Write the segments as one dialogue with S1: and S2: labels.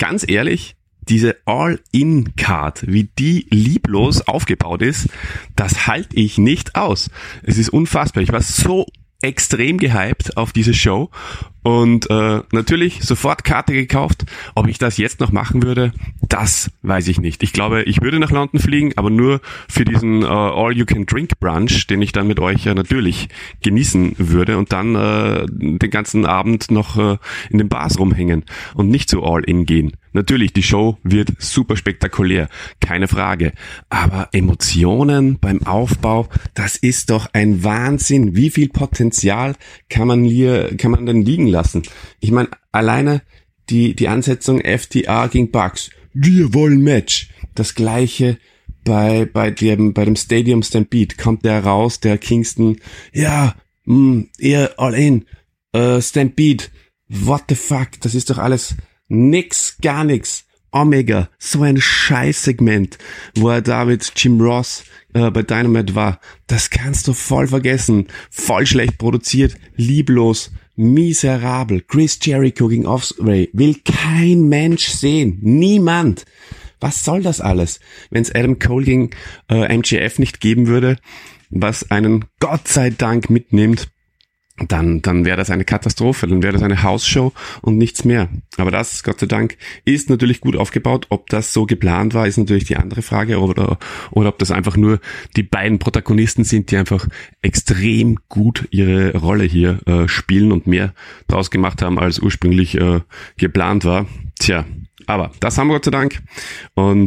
S1: ganz ehrlich, diese All-In-Card, wie die lieblos aufgebaut ist, das halte ich nicht aus. Es ist unfassbar. Ich war so extrem gehypt auf diese Show und natürlich sofort Karte gekauft. Ob ich das jetzt noch machen würde, das weiß ich nicht. Ich glaube, ich würde nach London fliegen, aber nur für diesen All-You-Can-Drink-Brunch, den ich dann mit euch natürlich genießen würde und dann den ganzen Abend noch in den Bars rumhängen und nicht so All-In gehen. Natürlich, die Show wird super spektakulär, keine Frage. Aber Emotionen beim Aufbau, das ist doch ein Wahnsinn. Wie viel Potenzial kann man denn liegen lassen? Ich meine, alleine die Ansetzung FTR gegen Bucks. Wir wollen Match. Das gleiche bei dem Stadium Stampede. Kommt der raus, der Kingston. Ja, eher all in. Stampede. What the fuck? Das ist doch alles nix, gar nix. Omega, so ein Scheißsegment, wo er da mit Jim Ross bei Dynamite war. Das kannst du voll vergessen. Voll schlecht produziert, lieblos, miserabel. Chris Jericho gegen Ospreay will kein Mensch sehen. Niemand. Was soll das alles? Wenn es Adam Cole gegen MJF nicht geben würde, was einen Gott sei Dank mitnimmt, dann wäre das eine Katastrophe, dann wäre das eine Hausshow und nichts mehr. Aber das, Gott sei Dank, ist natürlich gut aufgebaut. Ob das so geplant war, ist natürlich die andere Frage, oder ob das einfach nur die beiden Protagonisten sind, die einfach extrem gut ihre Rolle hier spielen und mehr draus gemacht haben, als ursprünglich geplant war. Tja, aber das haben wir Gott sei Dank. Und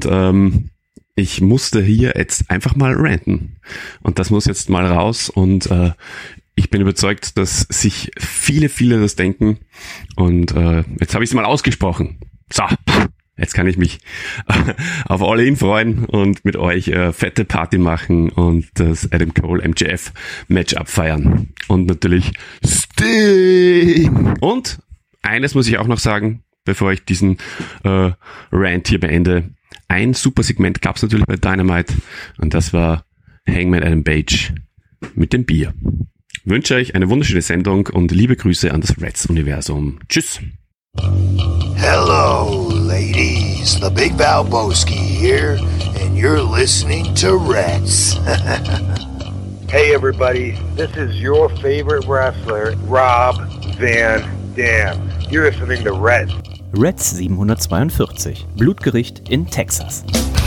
S1: ich musste hier jetzt einfach mal ranten. Und das muss jetzt mal raus und ich bin überzeugt, dass sich viele das denken und jetzt habe ich es mal ausgesprochen. So, jetzt kann ich mich auf All In freuen und mit euch fette Party machen und das Adam Cole MJF Matchup feiern. Und natürlich Sting. Und eines muss ich auch noch sagen, bevor ich diesen Rant hier beende. Ein super Segment gab es natürlich bei Dynamite und das war Hangman Adam Page mit dem Bier. Wünsche euch eine wunderschöne Sendung und liebe Grüße an das Reds-Universum. Tschüss.
S2: Hello, ladies. The Big Valboski here, and you're listening to Reds.
S3: Hey, everybody. This is your favorite wrestler, Rob Van Dam. You're listening to Reds.
S4: Reds 742. Blutgericht in Texas.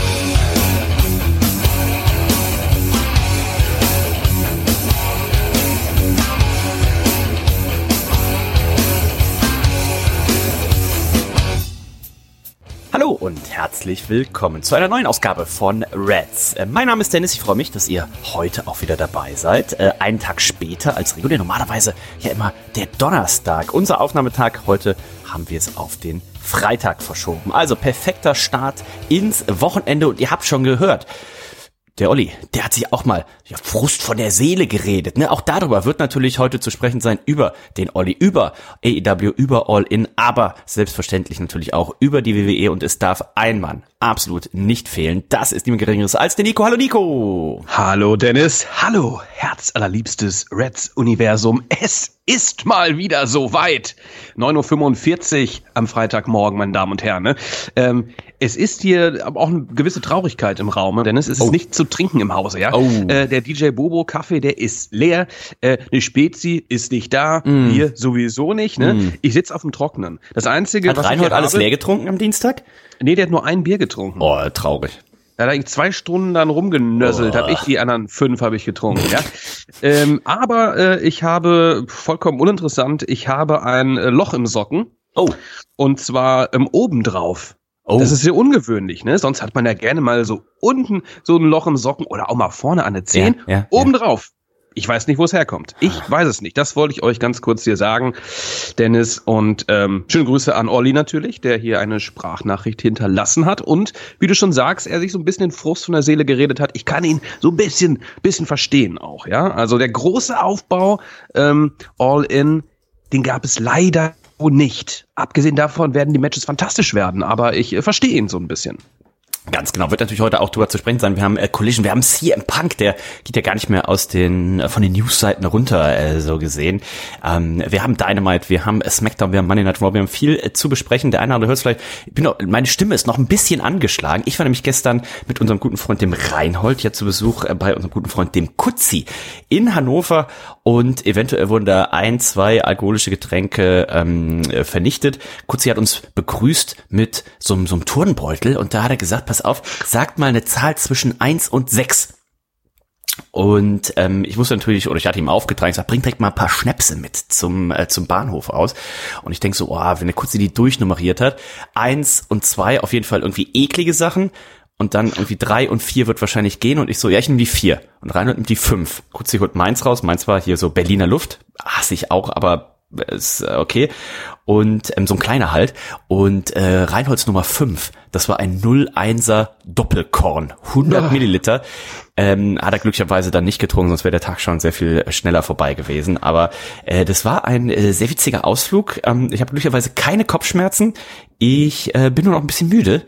S4: Hallo und herzlich willkommen zu einer neuen Ausgabe von Reds. Mein Name ist Dennis, ich freue mich, dass ihr heute auch wieder dabei seid. Einen Tag später als regulär, normalerweise ja immer der Donnerstag. Unser Aufnahmetag, heute haben wir es auf den Freitag verschoben. Also perfekter Start ins Wochenende und ihr habt schon gehört. Der Olli, der hat sich auch mal Frust von der Seele geredet. Ne? Auch darüber wird natürlich heute zu sprechen sein, über den Olli, über AEW, über All In, aber selbstverständlich natürlich auch über die WWE und es darf ein Mann absolut nicht fehlen. Das ist niemand Geringeres als der Nico. Hallo Nico!
S5: Hallo Dennis, hallo herzallerliebstes Reds-Universum. Es ist mal wieder soweit. 9.45 Uhr am Freitagmorgen, meine Damen und Herren. Ne? Es ist hier aber auch eine gewisse Traurigkeit im Raum, Dennis. Es ist nicht zu trinken im Hause. Ja? Der DJ Bobo Kaffee, der ist leer. Eine Spezi ist nicht da. Bier sowieso nicht. Ne? Ich sitze auf dem Trockenen. Das Einzige,
S4: hat Reinhold alles leer getrunken am Dienstag?
S5: Nee, der hat nur ein Bier getrunken.
S4: Oh, traurig.
S5: Da hat er 2 Stunden dann rumgenösselt, habe ich die anderen 5 habe ich getrunken. Ja? Aber ich habe, vollkommen uninteressant, ich habe ein Loch im Socken. Oh. Und zwar obendrauf. Oh. Das ist sehr ungewöhnlich, ne? Sonst hat man ja gerne mal so unten so ein Loch im Socken oder auch mal vorne an der 10, obendrauf. Ich weiß nicht, wo es herkommt. Ich weiß es nicht. Das wollte ich euch ganz kurz hier sagen, Dennis. Und schöne Grüße an Olli natürlich, der hier eine Sprachnachricht hinterlassen hat. Und wie du schon sagst, er sich so ein bisschen den Frust von der Seele geredet hat. Ich kann ihn so ein bisschen verstehen auch, ja. Also der große Aufbau, All In, den gab es leider nicht. Abgesehen davon werden die Matches fantastisch werden, aber ich verstehe ihn so ein bisschen.
S4: Ganz genau, wird natürlich heute auch drüber zu sprechen sein. Wir haben Collision, wir haben CM Punk, der geht ja gar nicht mehr von den Newsseiten runter, so gesehen. Wir haben Dynamite, wir haben SmackDown, wir haben Monday Night Raw, wir haben viel zu besprechen. Der eine oder andere hört es vielleicht, meine Stimme ist noch ein bisschen angeschlagen. Ich war nämlich gestern mit unserem guten Freund, dem Reinhold, hier zu Besuch bei unserem guten Freund, dem Kutzi, in Hannover, und eventuell wurden da 1-2 alkoholische Getränke vernichtet. Kutzi hat uns begrüßt mit so einem Turnbeutel, und da hat er gesagt, pass auf, sagt mal eine Zahl zwischen 1 und 6. Und ich wusste natürlich, oder ich hatte ihm aufgetragen, ich sag, bring direkt mal ein paar Schnäpse mit zum Bahnhof aus. Und ich denk so, wenn der Kutzi die durchnummeriert hat, 1 und 2 auf jeden Fall irgendwie eklige Sachen. Und dann irgendwie 3 und 4 wird wahrscheinlich gehen. Und ich so, ja, ich nehme die 4. Und Reinhold nimmt die 5. Kutzi holt meins raus. Meins war hier so Berliner Luft. Hasse ich auch, aber ist okay. Und so ein kleiner halt. Und Reinholds Nummer 5, das war ein 01er Doppelkorn. 100 Milliliter. Hat er glücklicherweise dann nicht getrunken, sonst wäre der Tag schon sehr viel schneller vorbei gewesen. Aber das war ein sehr witziger Ausflug. Ich habe glücklicherweise keine Kopfschmerzen. Ich bin nur noch ein bisschen müde.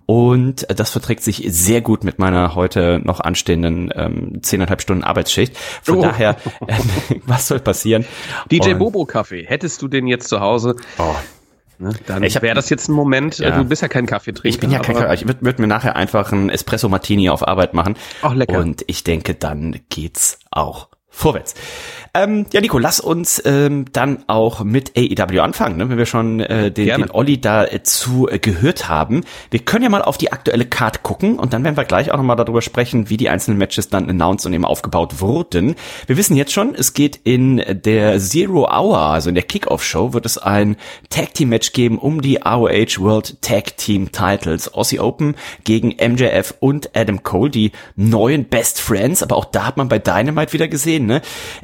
S4: Und das verträgt sich sehr gut mit meiner heute noch anstehenden 10,5 Stunden Arbeitsschicht. Von daher, was soll passieren?
S5: DJ Bobo Kaffee, hättest du den jetzt zu Hause? Ne, dann wäre das jetzt ein Moment, du bist ja kein Kaffeetrinker.
S4: Ich bin ja kein Kaffee, ich würde mir nachher einfach einen Espresso Martini auf Arbeit machen.
S5: Ach, lecker.
S4: Und ich denke, dann geht's auch vorwärts. Ja, Nico, lass uns dann auch mit AEW anfangen, ne? Wenn wir schon den Olli dazu gehört haben. Wir können ja mal auf die aktuelle Card gucken, und dann werden wir gleich auch nochmal darüber sprechen, wie die einzelnen Matches dann announced und eben aufgebaut wurden. Wir wissen jetzt schon, es geht in der Zero Hour, also in der Kickoff-Show, wird es ein Tag-Team-Match geben um die ROH World Tag Team Titles. Aussie Open gegen MJF und Adam Cole, die neuen Best Friends, aber auch da hat man bei Dynamite wieder gesehen, ne?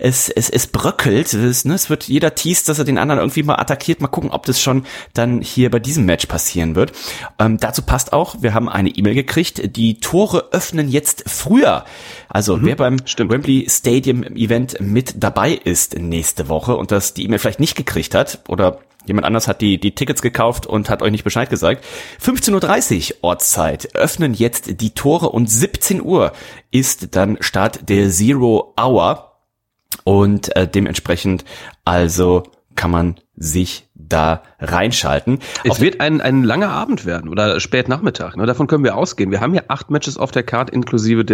S4: Es bröckelt, es wird jeder teast, dass er den anderen irgendwie mal attackiert. Mal gucken, ob das schon dann hier bei diesem Match passieren wird. Dazu passt auch, wir haben eine E-Mail gekriegt, die Tore öffnen jetzt früher. Also wer beim Wembley Stadium Event mit dabei ist nächste Woche und das die E-Mail vielleicht nicht gekriegt hat, oder jemand anders hat die Tickets gekauft und hat euch nicht Bescheid gesagt. 15:30 Uhr Ortszeit öffnen jetzt die Tore, und 17 Uhr ist dann Start der Zero Hour. Und dementsprechend also kann man sich da reinschalten.
S5: Es wird ein langer Abend werden oder Spätnachmittag, ne? Davon können wir ausgehen. Wir haben ja 8 Matches auf der Card inklusive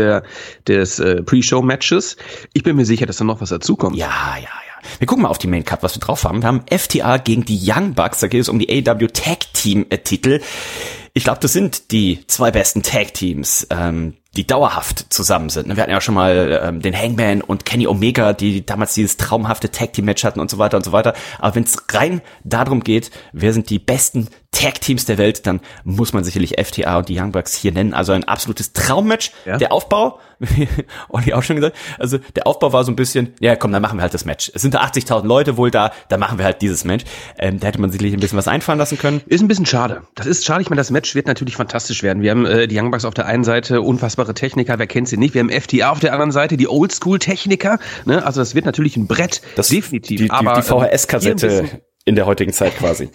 S5: des Pre-Show-Matches. Ich bin mir sicher, dass da noch was dazukommt.
S4: Ja. Wir gucken mal auf die Main Card, was wir drauf haben. Wir haben FTA gegen die Young Bucks. Da geht es um die AEW Tag Team Titel. Ich glaube, das sind die 2 besten Tag Teams, die dauerhaft zusammen sind. Wir hatten ja schon mal den Hangman und Kenny Omega, die damals dieses traumhafte Tag-Team-Match hatten und so weiter und so weiter. Aber wenn es rein darum geht, wer sind die besten Tag-Teams der Welt, dann muss man sicherlich FTA und die Young Bucks hier nennen. Also ein absolutes Traummatch. Ja. Der Aufbau, wie Olli auch schon gesagt, also der Aufbau war so ein bisschen, ja komm, dann machen wir halt das Match. Es sind da 80.000 Leute wohl da machen wir halt dieses Match. Da hätte man sicherlich ein bisschen was einfallen lassen können.
S5: Ist ein bisschen schade. Das ist schade. Ich meine, das Match wird natürlich fantastisch werden. Wir haben die Young Bucks auf der einen Seite, unfassbare Techniker, wer kennt sie nicht? Wir haben FTA auf der anderen Seite, die Oldschool-Techniker. Ne? Also das wird natürlich ein Brett,
S4: das definitiv. Die VHS-Kassette in der heutigen Zeit quasi.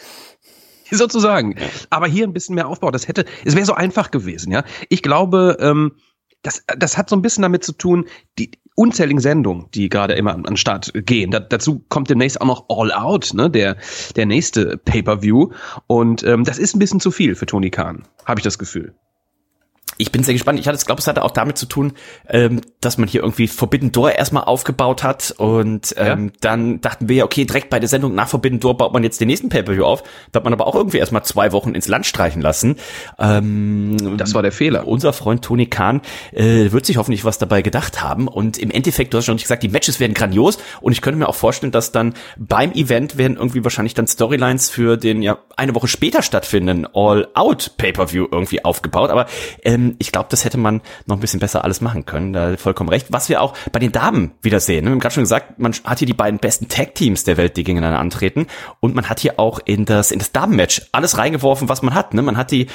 S5: Sozusagen. Ja. Aber hier ein bisschen mehr Aufbau. Es wäre so einfach gewesen. Ja, ich glaube, das hat so ein bisschen damit zu tun, die unzähligen Sendungen, die gerade immer an den Start gehen. Dazu kommt demnächst auch noch All Out, ne, der nächste Pay-Per-View. Und das ist ein bisschen zu viel für Tony Khan, habe ich das Gefühl.
S4: Ich bin sehr gespannt. Ich glaube, es hatte auch damit zu tun, dass man hier irgendwie Forbidden Door erstmal aufgebaut hat, und dann dachten wir, okay, direkt bei der Sendung nach Forbidden Door baut man jetzt den nächsten Pay-Per-View auf. Da hat man aber auch irgendwie erstmal 2 Wochen ins Land streichen lassen.
S5: Das war der Fehler.
S4: Unser Freund Tony Khan wird sich hoffentlich was dabei gedacht haben, und im Endeffekt, du hast schon gesagt, die Matches werden grandios, und ich könnte mir auch vorstellen, dass dann beim Event werden irgendwie wahrscheinlich dann Storylines für den eine Woche später stattfindenden All-Out Pay-Per-View irgendwie aufgebaut, aber ich glaube, das hätte man noch ein bisschen besser alles machen können. Da vollkommen recht. Was wir auch bei den Damen wieder sehen. Wir haben gerade schon gesagt, man hat hier die beiden besten Tag-Teams der Welt, die gegeneinander antreten. Und man hat hier auch in das Damen-Match alles reingeworfen, was man hat. Man hat die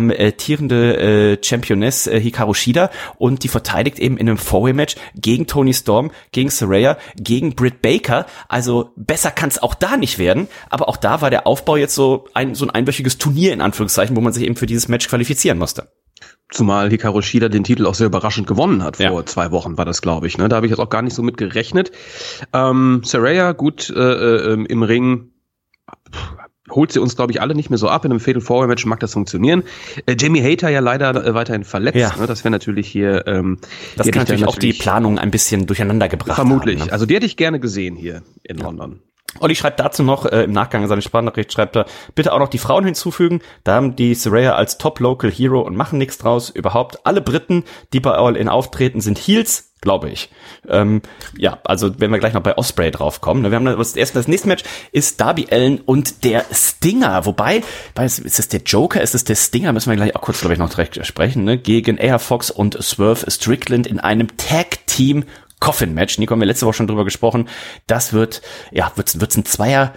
S4: amtierende Championess Hikaru Shida, und die verteidigt eben in einem Four-Way-Match gegen Toni Storm, gegen Saraya, gegen Britt Baker. Also besser kann es auch da nicht werden. Aber auch da war der Aufbau jetzt so ein einwöchiges Turnier in Anführungszeichen, wo man sich eben für dieses Match qualifizieren musste.
S5: Zumal Hikaru Shida den Titel auch sehr überraschend gewonnen hat. Vor 2 Wochen war das, glaube ich. Ne? Da habe ich jetzt auch gar nicht so mit gerechnet. Saraya, gut im Ring, holt sie uns, glaube ich, alle nicht mehr so ab. In einem Fatal 4-Way-Match mag das funktionieren. Jamie Hayter ja leider weiterhin verletzt. Ja. Ne? Das wäre natürlich hier...
S4: das kann natürlich auch die Planung ein bisschen durcheinander gebracht
S5: vermutlich.
S4: haben, ne?
S5: Also die hätte ich gerne gesehen hier in London.
S4: Olli schreibt dazu noch, im Nachgang seine Sprachnachricht schreibt er, bitte auch noch die Frauen hinzufügen. Da haben die Saraya als Top-Local Hero und machen nichts draus. Überhaupt alle Briten, die bei All In auftreten, sind Heels, glaube ich. Also wenn wir gleich noch bei Ospreay draufkommen. Wir haben das nächste Match ist Darby Allin und der Stinger. Wobei, ist das der Joker, ist das der Stinger? Müssen wir gleich auch kurz, glaube ich, noch direkt sprechen. Ne? Gegen AR Fox und Swerve Strickland in einem Tag-Team Coffin-Match. Nico, haben wir letzte Woche schon drüber gesprochen. Das wird's ein Zweier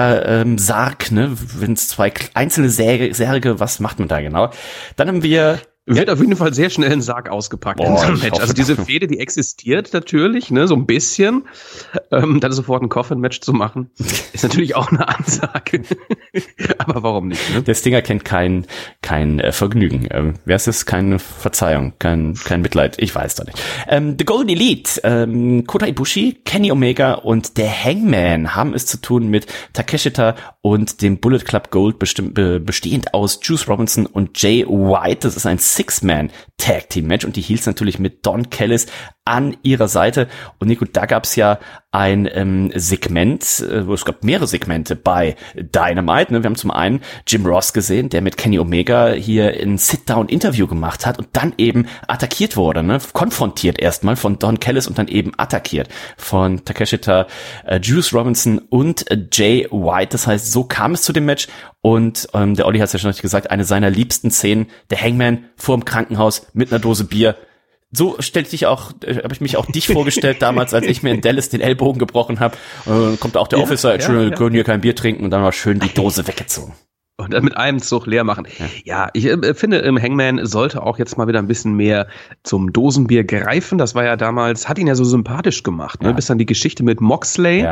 S4: Sarg, ne? Wenn es 2 einzelne Särge, was macht man da genau? Dann haben wir...
S5: Wird auf jeden Fall sehr schnell ein Sarg ausgepackt in so einem Match. Also diese Fehde, die existiert natürlich, ne, so ein bisschen. Dann sofort ein Coffin-Match zu machen, ist natürlich auch eine Ansage. Aber warum nicht? Ne?
S4: Der Stinger kennt kein Vergnügen. Wer ist es? Keine Verzeihung, kein Mitleid. Ich weiß doch nicht. The Golden Elite, Kota Ibushi, Kenny Omega und der Hangman haben es zu tun mit Takeshita und dem Bullet Club Gold, bestehend aus Juice Robinson und Jay White. Das ist ein 6-Man-Tag-Team-Match und die Heels natürlich mit Don Callis an ihrer Seite. Und Nico, da gab's ja ein Segment, es gab mehrere Segmente bei Dynamite. Ne? Wir haben zum einen Jim Ross gesehen, der mit Kenny Omega hier ein Sit-Down-Interview gemacht hat und dann eben attackiert wurde. Ne? Konfrontiert erstmal von Don Callis und dann eben attackiert von Takeshita, Juice Robinson und Jay White. Das heißt, so kam es zu dem Match. Und der Olli hat es ja schon gesagt, eine seiner liebsten Szenen, der Hangman vorm Krankenhaus mit einer Dose Bier. So habe ich mich auch dich vorgestellt damals, als ich mir in Dallas den Ellbogen gebrochen habe. Kommt auch der Officer, Entschuldigung, können hier kein Bier trinken und dann war schön die Dose weggezogen.
S5: Und dann mit einem Zug leer machen. Ja, ich finde, Hangman sollte auch jetzt mal wieder ein bisschen mehr zum Dosenbier greifen. Das war ja damals, hat ihn ja so sympathisch gemacht, ne? Bis dann die Geschichte mit Moxley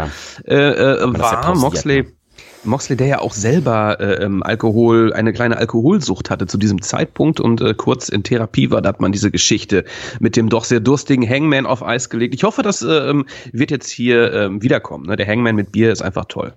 S5: war. Moxley, der ja auch selber eine kleine Alkoholsucht hatte zu diesem Zeitpunkt und kurz in Therapie war, da hat man diese Geschichte mit dem doch sehr durstigen Hangman auf Eis gelegt. Ich hoffe, das wird jetzt hier wiederkommen. Ne? Der Hangman mit Bier ist einfach toll.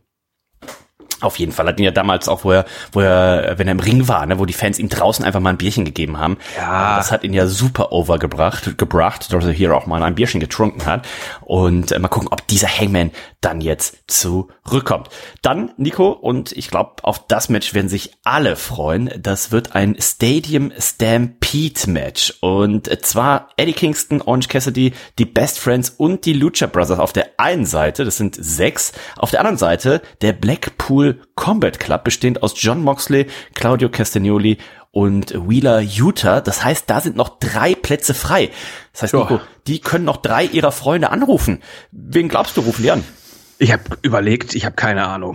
S4: Auf jeden Fall hat ihn ja damals auch, wo er, wenn er im Ring war, ne, wo die Fans ihm draußen einfach mal ein Bierchen gegeben haben. Ja. Das hat ihn ja super overgebracht, dass er hier auch mal ein Bierchen getrunken hat. Und mal gucken, ob dieser Hangman dann jetzt zurückkommt. Dann, Nico, und ich glaube, auf das Match werden sich alle freuen. Das wird ein Stadium Stampede Match. Und zwar Eddie Kingston, Orange Cassidy, die Best Friends und die Lucha Brothers auf der einen Seite, das sind 6. Auf der anderen Seite der Blackpool Combat Club, bestehend aus Jon Moxley, Claudio Castagnoli und Wheeler Yuta. Das heißt, da sind noch 3 Plätze frei. Das heißt, Nico, die können noch 3 ihrer Freunde anrufen. Wen glaubst du, rufen die an?
S5: Ich habe überlegt, ich habe keine Ahnung.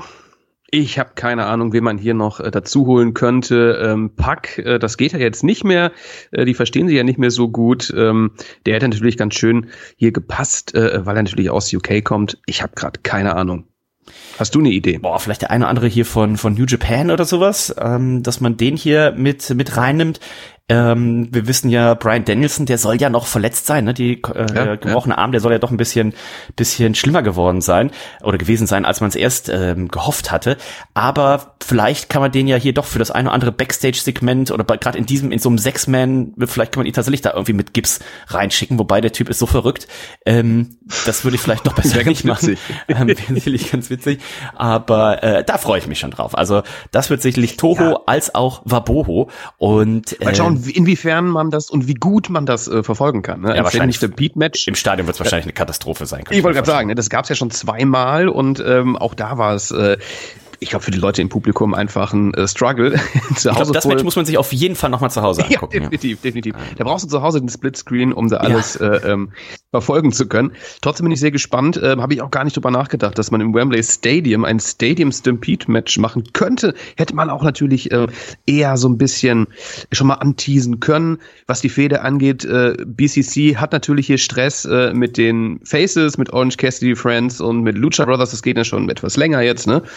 S5: Wen man hier noch dazu holen könnte. Pac, das geht ja jetzt nicht mehr. Die verstehen sich ja nicht mehr so gut. Der hätte natürlich ganz schön hier gepasst, weil er natürlich aus UK kommt. Ich habe gerade keine Ahnung. Hast du eine Idee?
S4: Vielleicht der eine oder andere hier von New Japan oder sowas, dass man den hier mit reinnimmt. Wir wissen ja, Bryan Danielson, der soll ja noch verletzt sein, ne? Die gebrochene Arm, der soll ja doch ein bisschen schlimmer geworden sein oder gewesen sein, als man es erst gehofft hatte. Aber vielleicht kann man den ja hier doch für das eine oder andere Backstage-Segment oder gerade in so einem 6-Man, vielleicht kann man ihn tatsächlich da irgendwie mit Gips reinschicken, wobei der Typ ist so verrückt. Das würde ich vielleicht doch besser nicht machen. Sicherlich ganz witzig. Aber da freue ich mich schon drauf. Also das wird sicherlich Toho als auch Waboho. Und
S5: mal schauen, inwiefern man das und wie gut man das verfolgen kann. Ne?
S4: Ja, wahrscheinlich
S5: der Beat-Match.
S4: Im Stadion wird es wahrscheinlich eine Katastrophe sein.
S5: Ich wollte gerade sagen, ne, das gab es ja schon 2-mal und auch da war es ich glaube, für die Leute im Publikum einfach ein Struggle. Zu Hause
S4: ich glaube, das Match muss man sich auf jeden Fall nochmal zu Hause angucken.
S5: Ja, definitiv. Da brauchst du zu Hause den Splitscreen, um da alles verfolgen zu können. Trotzdem bin ich sehr gespannt. Habe ich auch gar nicht drüber nachgedacht, dass man im Wembley Stadium ein Stadium Stampede Match machen könnte. Hätte man auch natürlich eher so ein bisschen schon mal anteasen können, was die Fehde angeht. BCC hat natürlich hier Stress mit den Faces, mit Orange Cassidy Friends und mit Lucha Brothers. Das geht ja schon etwas länger jetzt, ne?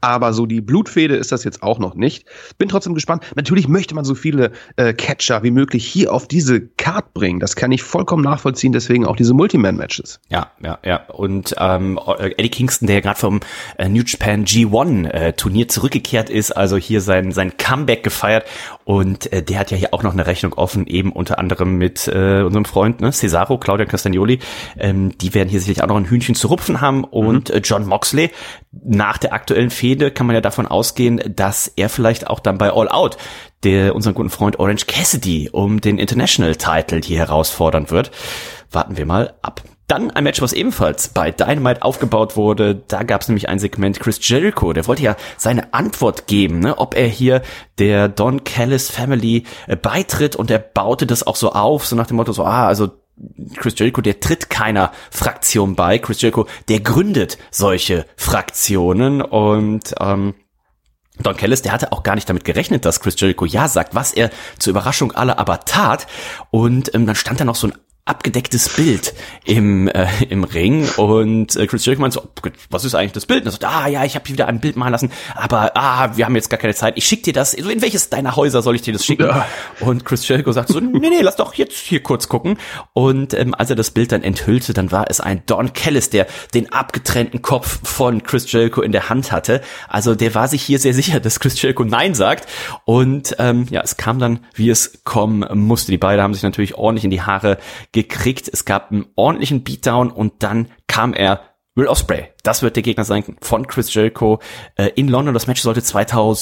S5: aber so die Blutfehde ist das jetzt auch noch nicht. Bin trotzdem gespannt. Natürlich möchte man so viele Catcher wie möglich hier auf diese Card bringen. Das kann ich vollkommen nachvollziehen, deswegen auch diese Multiman-Matches.
S4: Ja. Und Eddie Kingston, der gerade vom New Japan G1 Turnier zurückgekehrt ist, also hier sein Comeback gefeiert. Und der hat ja hier auch noch eine Rechnung offen, eben unter anderem mit unserem Freund, ne, Cesaro, Claudio Castagnoli. Die werden hier sicherlich auch noch ein Hühnchen zu rupfen haben. Und John Moxley, nach der aktuellen Fehde kann man ja davon ausgehen, dass er vielleicht auch dann bei All Out unseren guten Freund Orange Cassidy um den International Title hier herausfordern wird. Warten wir mal ab. Dann ein Match, was ebenfalls bei Dynamite aufgebaut wurde. Da gab es nämlich ein Segment, Chris Jericho, der wollte ja seine Antwort geben, ne, ob er hier der Don Callis Family beitritt, und er baute das auch so auf, so nach dem Motto so, also Chris Jericho, der tritt keiner Fraktion bei. Chris Jericho, der gründet solche Fraktionen, und Don Callis, der hatte auch gar nicht damit gerechnet, dass Chris Jericho ja sagt, was er zur Überraschung aller aber tat. Und dann stand da noch so ein abgedecktes Bild im Ring, und Chris Jericho meinte so, was ist eigentlich das Bild? Und er sagt, ich habe hier wieder ein Bild malen lassen, aber wir haben jetzt gar keine Zeit, ich schick dir das, in welches deiner Häuser soll ich dir das schicken? Ja. Und Chris Jericho sagt so, nee, lass doch jetzt hier kurz gucken. Und als er das Bild dann enthüllte, dann war es ein Don Callis, der den abgetrennten Kopf von Chris Jericho in der Hand hatte. Also der war sich hier sehr sicher, dass Chris Jericho Nein sagt, und es kam dann, wie es kommen musste. Die beiden haben sich natürlich ordentlich in die Haare gekriegt. Es gab einen ordentlichen Beatdown, und dann kam Will Ospreay. Das wird der Gegner sein von Chris Jericho in London. Das Match sollte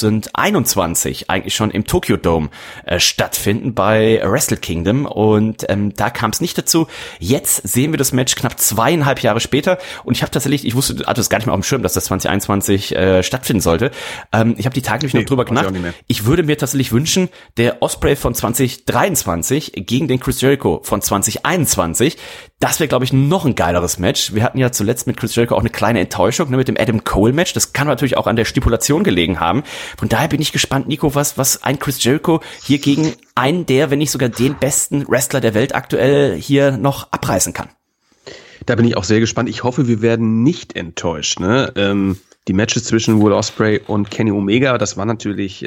S4: 2021 eigentlich schon im Tokyo Dome stattfinden bei Wrestle Kingdom, und da kam es nicht dazu. Jetzt sehen wir das Match knapp 2,5 Jahre später, und ich hatte es gar nicht mehr auf dem Schirm, dass das 2021 stattfinden sollte. Ich habe die Tage nämlich noch drüber gemacht. Ich würde mir tatsächlich wünschen, der Ospreay von 2023 gegen den Chris Jericho von 2021, das wäre, glaube ich, noch ein geileres Match. Wir hatten ja zuletzt mit Chris Jericho auch eine kleine Enttäuschung, ne, mit dem Adam Cole Match. Das kann natürlich auch an der Stipulation gelegen haben. Von daher bin ich gespannt, Nico, was ein Chris Jericho hier gegen einen der, wenn nicht sogar den besten Wrestler der Welt aktuell hier noch abreißen kann.
S5: Da bin ich auch sehr gespannt. Ich hoffe, wir werden nicht enttäuscht, ne? Die Matches zwischen Will Ospreay und Kenny Omega, das waren natürlich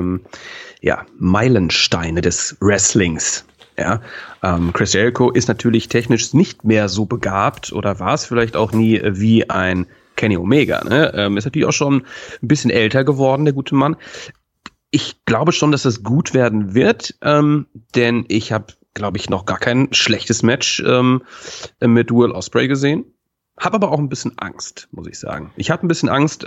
S5: Meilensteine des Wrestlings. Ja, Chris Jericho ist natürlich technisch nicht mehr so begabt, oder war es vielleicht auch nie wie ein Kenny Omega, ne? Ist natürlich auch schon ein bisschen älter geworden, der gute Mann. Ich glaube schon, dass das gut werden wird, denn ich habe, glaube ich, noch gar kein schlechtes Match mit Will Ospreay gesehen. Habe aber auch ein bisschen Angst, muss ich sagen. Ich habe ein bisschen Angst,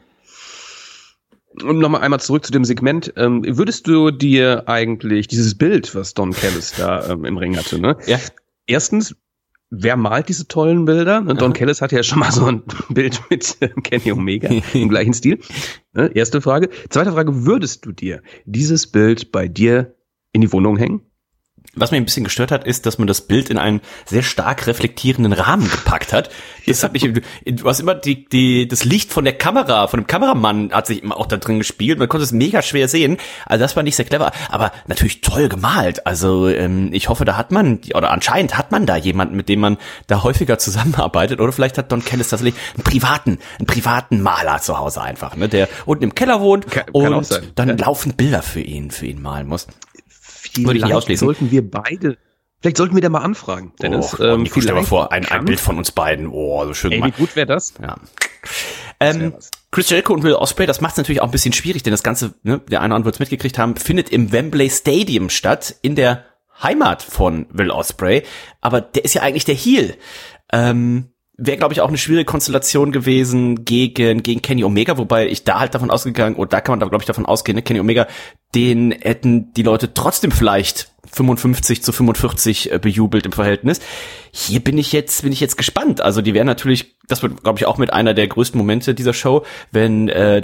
S5: und nochmal einmal zurück zu dem Segment. Würdest du dir eigentlich dieses Bild, was Don Callis da im Ring hatte, ne? Ja. Erstens, wer malt diese tollen Bilder? Und Don Callis hatte ja schon mal so ein Bild mit Kenny Omega im gleichen Stil. Erste Frage. Zweite Frage, würdest du dir dieses Bild bei dir in die Wohnung hängen?
S4: Was mir ein bisschen gestört hat, ist, dass man das Bild in einen sehr stark reflektierenden Rahmen gepackt hat. Das hat mich, du hast immer das Licht von der Kamera, von dem Kameramann hat sich immer auch da drin gespielt. Man konnte es mega schwer sehen. Also das war nicht sehr clever, aber natürlich toll gemalt. Also ich hoffe, anscheinend hat man da jemanden, mit dem man da häufiger zusammenarbeitet. Oder vielleicht hat Don Callis tatsächlich einen privaten Maler zu Hause einfach, ne, der unten im Keller wohnt und dann laufend Bilder für ihn malen muss.
S5: Würde ich nicht ausschließen. Vielleicht sollten wir da mal anfragen, Dennis.
S4: Stell dir mal vor, ein Bild von uns beiden. Oh, so schön gemacht.
S5: Wie gut wäre das?
S4: Ja. Chris Jericho und Will Ospreay, das macht es natürlich auch ein bisschen schwierig, denn das Ganze, ne, der eine oder andere wird es mitgekriegt haben, findet im Wembley Stadium statt, in der Heimat von Will Ospreay. Aber der ist ja eigentlich der Heel. Wäre, glaube ich, auch eine schwierige Konstellation gewesen gegen Kenny Omega, wobei ich da halt davon ausgegangen, da kann man da, glaube ich, davon ausgehen, ne, Kenny Omega, den hätten die Leute trotzdem vielleicht 55-45 bejubelt im Verhältnis. Hier bin ich jetzt gespannt. Also die werden natürlich, das wird, glaube ich, auch mit einer der größten Momente dieser Show, wenn über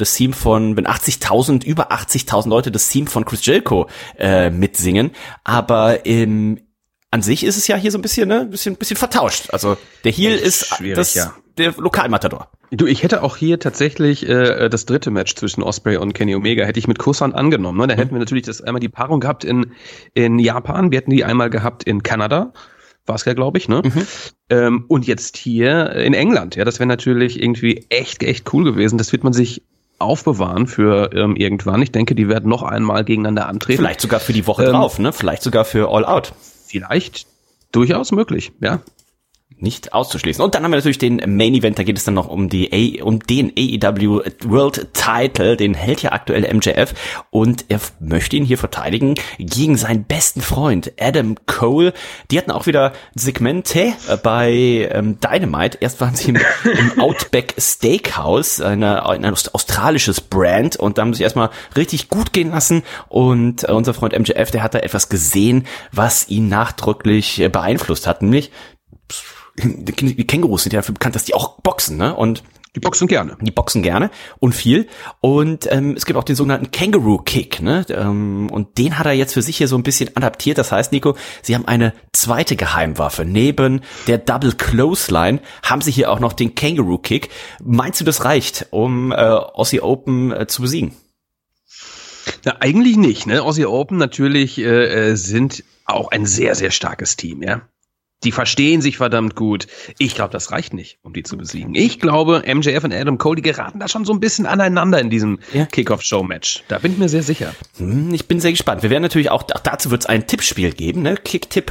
S4: 80.000 Leute das Theme von Chris Jericho mitsingen. Aber an sich ist es ja hier so ein bisschen, ne, bisschen vertauscht. Also der Heel ist der Lokalmatador.
S5: Du, ich hätte auch hier tatsächlich das dritte Match zwischen Ospreay und Kenny Omega hätte ich mit Kusshand angenommen. Ne? Da hätten wir natürlich einmal die Paarung gehabt in Japan, wir hätten die einmal gehabt in Kanada, war es ja, glaube ich, ne? Und jetzt hier in England. Ja, das wäre natürlich irgendwie echt cool gewesen. Das wird man sich aufbewahren für irgendwann. Ich denke, die werden noch einmal gegeneinander antreten.
S4: Vielleicht sogar für die Woche drauf, ne? Vielleicht sogar für All Out.
S5: Vielleicht durchaus möglich, ja.
S4: Nicht auszuschließen. Und dann haben wir natürlich den Main Event, da geht es dann noch um den AEW World Title, den hält ja aktuell MJF und er möchte ihn hier verteidigen gegen seinen besten Freund Adam Cole. Die hatten auch wieder Segmente bei Dynamite. Erst waren sie im Outback Steakhouse, ein australisches Brand, und da haben sie sich erstmal richtig gut gehen lassen, und unser Freund MJF, der hat da etwas gesehen, was ihn nachdrücklich beeinflusst hat, nämlich die Kängurus sind ja dafür bekannt, dass die auch boxen, ne? Und
S5: die boxen gerne.
S4: Die boxen gerne und viel. Und es gibt auch den sogenannten Kangaroo Kick, ne? Und den hat er jetzt für sich hier so ein bisschen adaptiert. Das heißt, Nico, sie haben eine zweite Geheimwaffe. Neben der Double Clothesline haben sie hier auch noch den Kangaroo Kick. Meinst du, das reicht, um Aussie Open zu besiegen?
S5: Na, eigentlich nicht, ne? Aussie Open natürlich sind auch ein sehr, sehr starkes Team, ja. Die verstehen sich verdammt gut. Ich glaube, das reicht nicht, um die zu besiegen. Ich glaube, MJF und Adam Cole, die geraten da schon so ein bisschen aneinander in diesem Kickoff-Show-Match. Da bin ich mir sehr sicher.
S4: Ich bin sehr gespannt. Wir werden natürlich auch dazu wird es ein Tippspiel geben. Ne?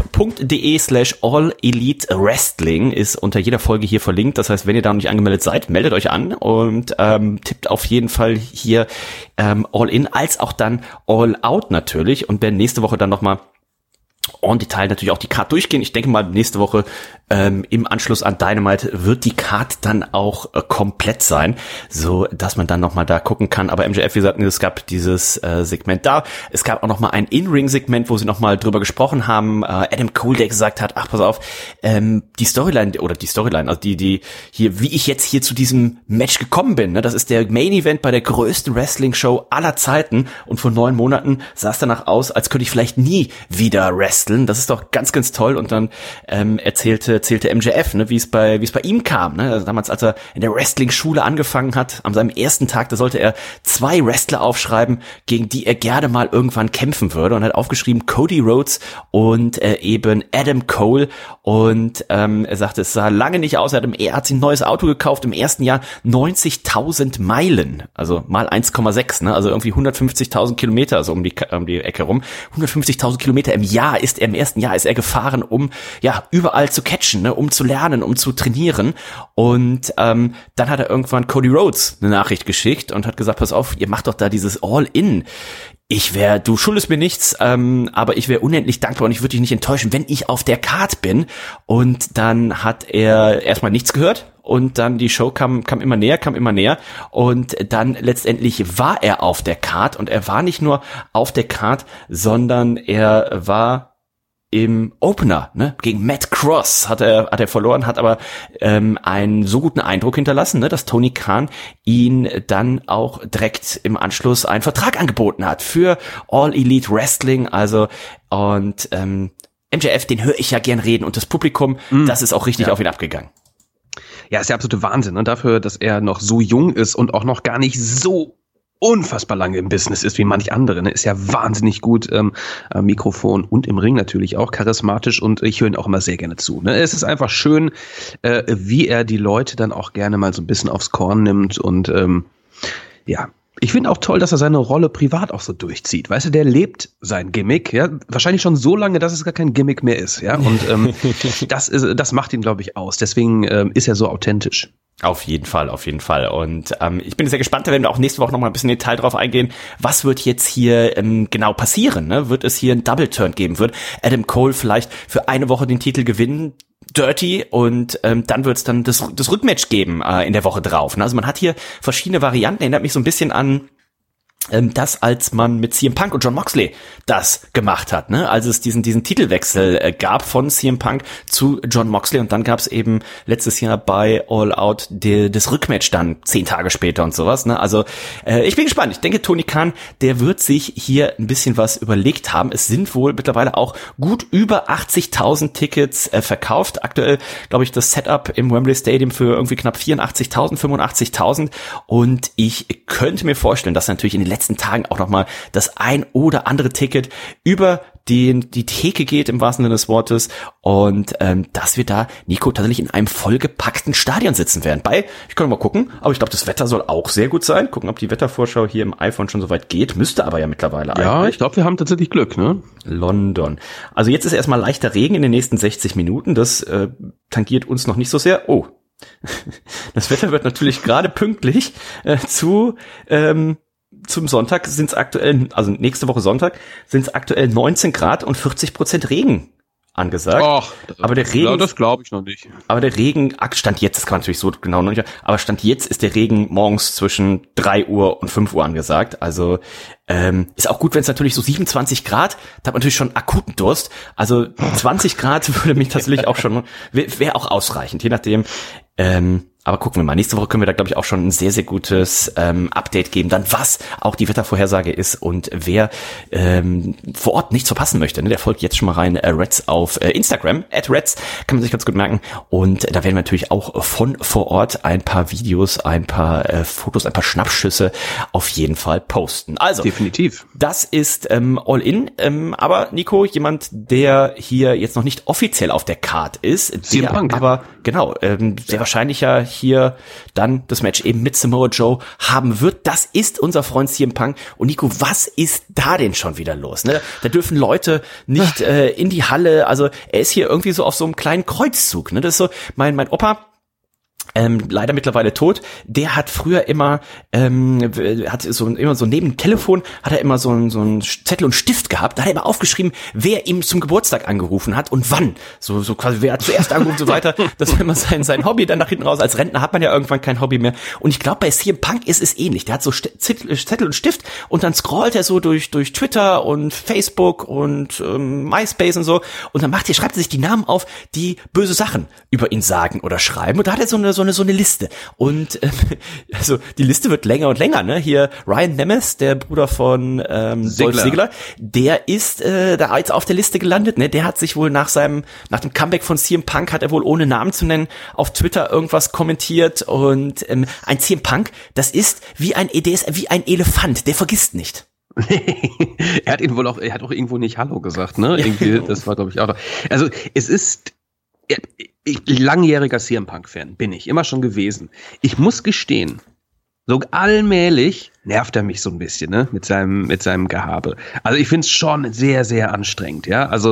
S4: Kicktipp.de/AllEliteWrestling ist unter jeder Folge hier verlinkt. Das heißt, wenn ihr da noch nicht angemeldet seid, meldet euch an und tippt auf jeden Fall hier All-In als auch dann All-Out natürlich. Und werden nächste Woche dann nochmal en Detail natürlich auch die Card durchgehen. Ich denke mal, nächste Woche im Anschluss an Dynamite wird die Card dann auch komplett sein, so dass man dann nochmal da gucken kann. Aber MJF, wie gesagt, es gab dieses Segment da. Es gab auch nochmal ein In-Ring-Segment, wo sie nochmal drüber gesprochen haben. Adam Cole, der gesagt hat, ach, pass auf, die Storyline, also die hier, wie ich jetzt hier zu diesem Match gekommen bin, ne, das ist der Main-Event bei der größten Wrestling-Show aller Zeiten, und vor 9 Monaten sah es danach aus, als könnte ich vielleicht nie wieder wresteln. Das ist doch ganz, ganz toll. Und dann erzählte MJF, ne, wie es bei ihm kam, ne? Also damals, als er in der Wrestling-Schule angefangen hat, an seinem ersten Tag, da sollte er 2 Wrestler aufschreiben, gegen die er gerne mal irgendwann kämpfen würde, und hat aufgeschrieben Cody Rhodes und eben Adam Cole. Und er sagte, es sah lange nicht aus. Er hat sich ein neues Auto gekauft, im ersten Jahr 90.000 Meilen, also mal 1,6, ne? Also irgendwie 150.000 Kilometer, also um die Ecke rum. 150.000 Kilometer im ersten Jahr ist er gefahren, um ja überall zu catchen, ne, um zu lernen, um zu trainieren. Und dann hat er irgendwann Cody Rhodes eine Nachricht geschickt und hat gesagt, pass auf, ihr macht doch da dieses All-In. Du schuldest mir nichts, aber ich wäre unendlich dankbar und ich würde dich nicht enttäuschen, wenn ich auf der Card bin. Und dann hat er erstmal nichts gehört. Und dann die Show kam immer näher. Und dann letztendlich war er auf der Card. Und er war nicht nur auf der Card, sondern er war im Opener, ne, gegen Matt Cross hat er verloren, hat aber einen so guten Eindruck hinterlassen, ne, dass Tony Khan ihn dann auch direkt im Anschluss einen Vertrag angeboten hat für All Elite Wrestling. Also, und MJF, den höre ich ja gern reden, und das Publikum, das ist auch richtig auf ihn abgegangen.
S5: Ja, ist der absolute Wahnsinn. Und dafür, dass er noch so jung ist und auch noch gar nicht so unfassbar lange im Business ist wie manch andere, ne? Ist ja wahnsinnig gut am Mikrofon und im Ring natürlich auch charismatisch, und ich höre ihn auch immer sehr gerne zu, ne? Es ist einfach schön, wie er die Leute dann auch gerne mal so ein bisschen aufs Korn nimmt, und ja, ich finde auch toll, dass er seine Rolle privat auch so durchzieht. Weißt du, der lebt sein Gimmick, ja, wahrscheinlich schon so lange, dass es gar kein Gimmick mehr ist, ja, und das macht ihn, glaube ich, aus. Deswegen ist er so authentisch.
S4: Auf jeden Fall. Und ich bin sehr gespannt, da werden wir auch nächste Woche noch mal ein bisschen Detail drauf eingehen. Was wird jetzt hier genau passieren? Ne? Wird es hier einen Double-Turn geben? Wird Adam Cole vielleicht für eine Woche den Titel gewinnen? Dirty, und dann wird es dann das Rückmatch geben in der Woche drauf. Ne? Also man hat hier verschiedene Varianten. Erinnert mich so ein bisschen an das, als man mit CM Punk und Jon Moxley das gemacht hat, ne, als es diesen Titelwechsel gab von CM Punk zu Jon Moxley, und dann gab es eben letztes Jahr bei All Out das Rückmatch dann 10 Tage später und sowas, ne, also ich bin gespannt. Ich denke, Tony Khan, der wird sich hier ein bisschen was überlegt haben. Es sind wohl mittlerweile auch gut über 80.000 Tickets verkauft. Aktuell, glaube ich, das Setup im Wembley Stadium für irgendwie knapp 84.000, 85.000, und ich könnte mir vorstellen, dass natürlich in den letzten Tagen auch nochmal das ein oder andere Ticket über die Theke geht, im wahrsten Sinne des Wortes, und dass wir da, Nico, tatsächlich in einem vollgepackten Stadion sitzen werden. Ich kann mal gucken, aber ich glaube, das Wetter soll auch sehr gut sein. Gucken, ob die Wettervorschau hier im iPhone schon so weit geht. Müsste aber ja mittlerweile eigentlich.
S5: Ja, ich glaube, wir haben tatsächlich Glück, ne?
S4: London. Also jetzt ist erstmal leichter Regen in den nächsten 60 Minuten. Das tangiert uns noch nicht so sehr. Oh, das Wetter wird natürlich gerade pünktlich zum Sonntag sind es aktuell, also nächste Woche Sonntag, sind es aktuell 19 Grad und 40% Regen angesagt.
S5: Ach,
S4: aber der Regen,
S5: das glaube ich noch nicht.
S4: Aber der Regen, Stand jetzt, das kann man natürlich so genau noch nicht, aber Stand jetzt ist der Regen morgens zwischen 3 Uhr und 5 Uhr angesagt. Also ist auch gut, wenn es natürlich so 27 Grad, da hat man natürlich schon akuten Durst. Also 20 Grad würde mich tatsächlich auch schon, wäre auch ausreichend, je nachdem. Aber gucken wir mal. Nächste Woche können wir da, glaube ich, auch schon ein sehr, sehr gutes Update geben, dann was auch die Wettervorhersage ist und wer vor Ort nichts verpassen möchte, ne, der folgt jetzt schon mal rein Reds auf Instagram, @Reds, kann man sich ganz gut merken. Und da werden wir natürlich auch von vor Ort ein paar Videos, ein paar Fotos, ein paar Schnappschüsse auf jeden Fall posten. Also,
S5: definitiv.
S4: Das ist all in. Aber Nico, jemand, der hier jetzt noch nicht offiziell auf der Card ist, der aber, genau, sehr wahrscheinlich ja hier dann das Match eben mit Samoa Joe haben wird. Das ist unser Freund CM Punk. Und Nico, was ist da denn schon wieder los? Ne? Da dürfen Leute nicht in die Halle. Also er ist hier irgendwie so auf so einem kleinen Kreuzzug. Ne? Das ist so mein Opa. Leider mittlerweile tot, der hat früher immer, immer so neben dem Telefon hat er immer so einen Zettel und Stift gehabt, da hat er immer aufgeschrieben, wer ihm zum Geburtstag angerufen hat und wann. So quasi, wer hat zuerst angerufen und so weiter. Das war immer sein Hobby dann nach hinten raus. Als Rentner hat man ja irgendwann kein Hobby mehr. Und ich glaube, bei CM Punk ist es ähnlich. Der hat so Zettel und Stift und dann scrollt er so durch Twitter und Facebook und MySpace und so und dann schreibt er sich die Namen auf, die böse Sachen über ihn sagen oder schreiben. Und da hat er so eine Liste. Und also die Liste wird länger und länger, ne? Hier Ryan Nemeth, der Bruder von Dolph Ziggler, der ist da jetzt auf der Liste gelandet, ne? Der hat sich wohl nach dem Comeback von CM Punk, hat er wohl ohne Namen zu nennen auf Twitter irgendwas kommentiert. Und ein CM Punk, das ist wie ein Elefant, der vergisst nicht.
S5: Er hat auch irgendwo nicht Hallo gesagt, ne? Irgendwie, das war, glaube ich, auch. Also es ist langjähriger CM Punk-Fan bin ich, immer schon gewesen. Ich muss gestehen, so allmählich nervt er mich so ein bisschen, ne, mit seinem Gehabe. Also ich finde es schon sehr, sehr anstrengend, ja. Also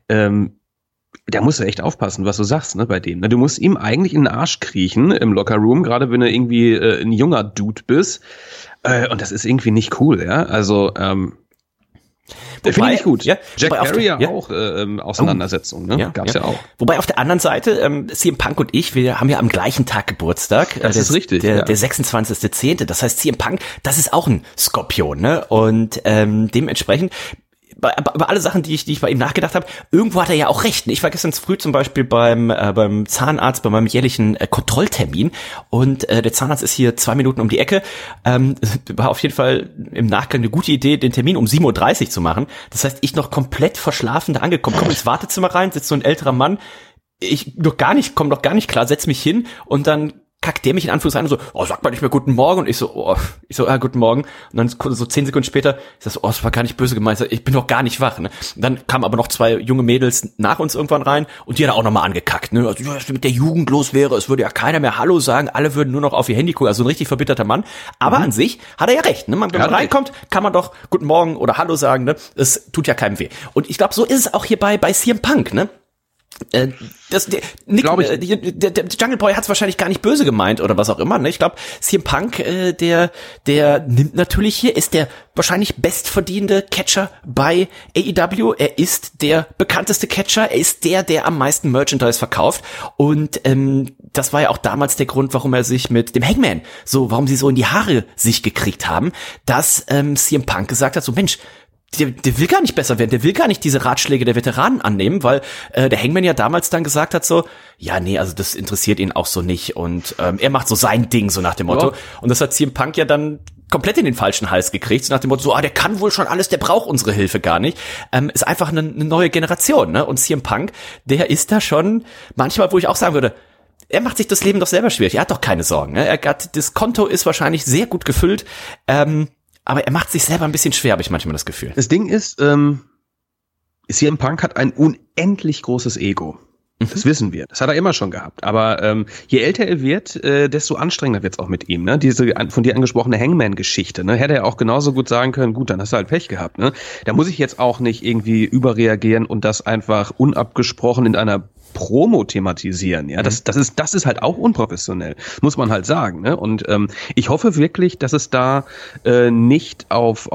S5: da musst du echt aufpassen, was du sagst, ne, bei dem. Du musst ihm eigentlich in den Arsch kriechen im Lockerroom, gerade wenn du irgendwie ein junger Dude bist. Und das ist irgendwie nicht cool, ja. Also finde ich gut. Ja, Jack Perry ja auch Auseinandersetzung, ne?
S4: Ja,
S5: gab's ja auch.
S4: Wobei auf der anderen Seite, CM Punk und ich, wir haben ja am gleichen Tag Geburtstag.
S5: Das ist richtig.
S4: Der 26.10. Das heißt, CM Punk, das ist auch ein Skorpion, ne? Und dementsprechend über alle Sachen, die ich bei ihm nachgedacht habe, irgendwo hat er ja auch recht. Ich war gestern früh zum Beispiel beim Zahnarzt, bei meinem jährlichen Kontrolltermin und der Zahnarzt ist hier 2 Minuten um die Ecke. War auf jeden Fall im Nachgang eine gute Idee, den Termin um 7:30 Uhr zu machen. Das heißt, ich noch komplett verschlafen da angekommen, komme ins Wartezimmer rein, sitzt so ein älterer Mann, komme noch gar nicht klar, setz mich hin und dann kackt der mich in Anführungszeichen so, sag mal nicht mehr guten Morgen. Und ich so, guten Morgen. Und dann so 10 Sekunden später, ich so, das war gar nicht böse gemeint, ich bin noch gar nicht wach. Ne? Und dann kamen aber noch 2 junge Mädels nach uns irgendwann rein und die hat auch nochmal angekackt. Ne? Also, was mit der Jugend los wäre, es würde ja keiner mehr Hallo sagen, alle würden nur noch auf ihr Handy gucken, also ein richtig verbitterter Mann. Aber an sich hat er ja recht. Ne? Wenn man reinkommt, kann man doch guten Morgen oder Hallo sagen. Ne? Es tut ja keinem weh. Und ich glaube, so ist es auch hier bei CM Punk, ne? Der Jungle Boy hat es wahrscheinlich gar nicht böse gemeint oder was auch immer. Ne? Ich glaube, CM Punk, der nimmt natürlich hier, ist der wahrscheinlich bestverdienende Catcher bei AEW. Er ist der bekannteste Catcher. Er ist der am meisten Merchandise verkauft. Und das war ja auch damals der Grund, warum er sich mit dem Hangman warum sie so in die Haare sich gekriegt haben, dass CM Punk gesagt hat, so Mensch, der will gar nicht besser werden, der will gar nicht diese Ratschläge der Veteranen annehmen, weil der Hangman ja damals dann gesagt hat so, ja nee, also das interessiert ihn auch so nicht und er macht so sein Ding, so nach dem Motto. Ja. Und das hat CM Punk ja dann komplett in den falschen Hals gekriegt, so nach dem Motto, so, der kann wohl schon alles, der braucht unsere Hilfe gar nicht. Ist einfach eine neue Generation, ne? Und CM Punk, der ist da schon manchmal, wo ich auch sagen würde, er macht sich das Leben doch selber schwierig, er hat doch keine Sorgen, ne? Das Konto ist wahrscheinlich sehr gut gefüllt, aber er macht sich selber ein bisschen schwer, habe ich manchmal das Gefühl.
S5: Das Ding ist, CM Punk hat ein unendlich großes Ego. Das wissen wir. Das hat er immer schon gehabt. Aber je älter er wird, desto anstrengender wird's auch mit ihm. Ne? Diese von dir angesprochene Hangman-Geschichte. Ne? Hätte er auch genauso gut sagen können, gut, dann hast du halt Pech gehabt. Ne? Da muss ich jetzt auch nicht irgendwie überreagieren und das einfach unabgesprochen in einer Promo thematisieren. Ja, das ist halt auch unprofessionell, muss man halt sagen. Ne? Und ich hoffe wirklich, dass es da nicht auf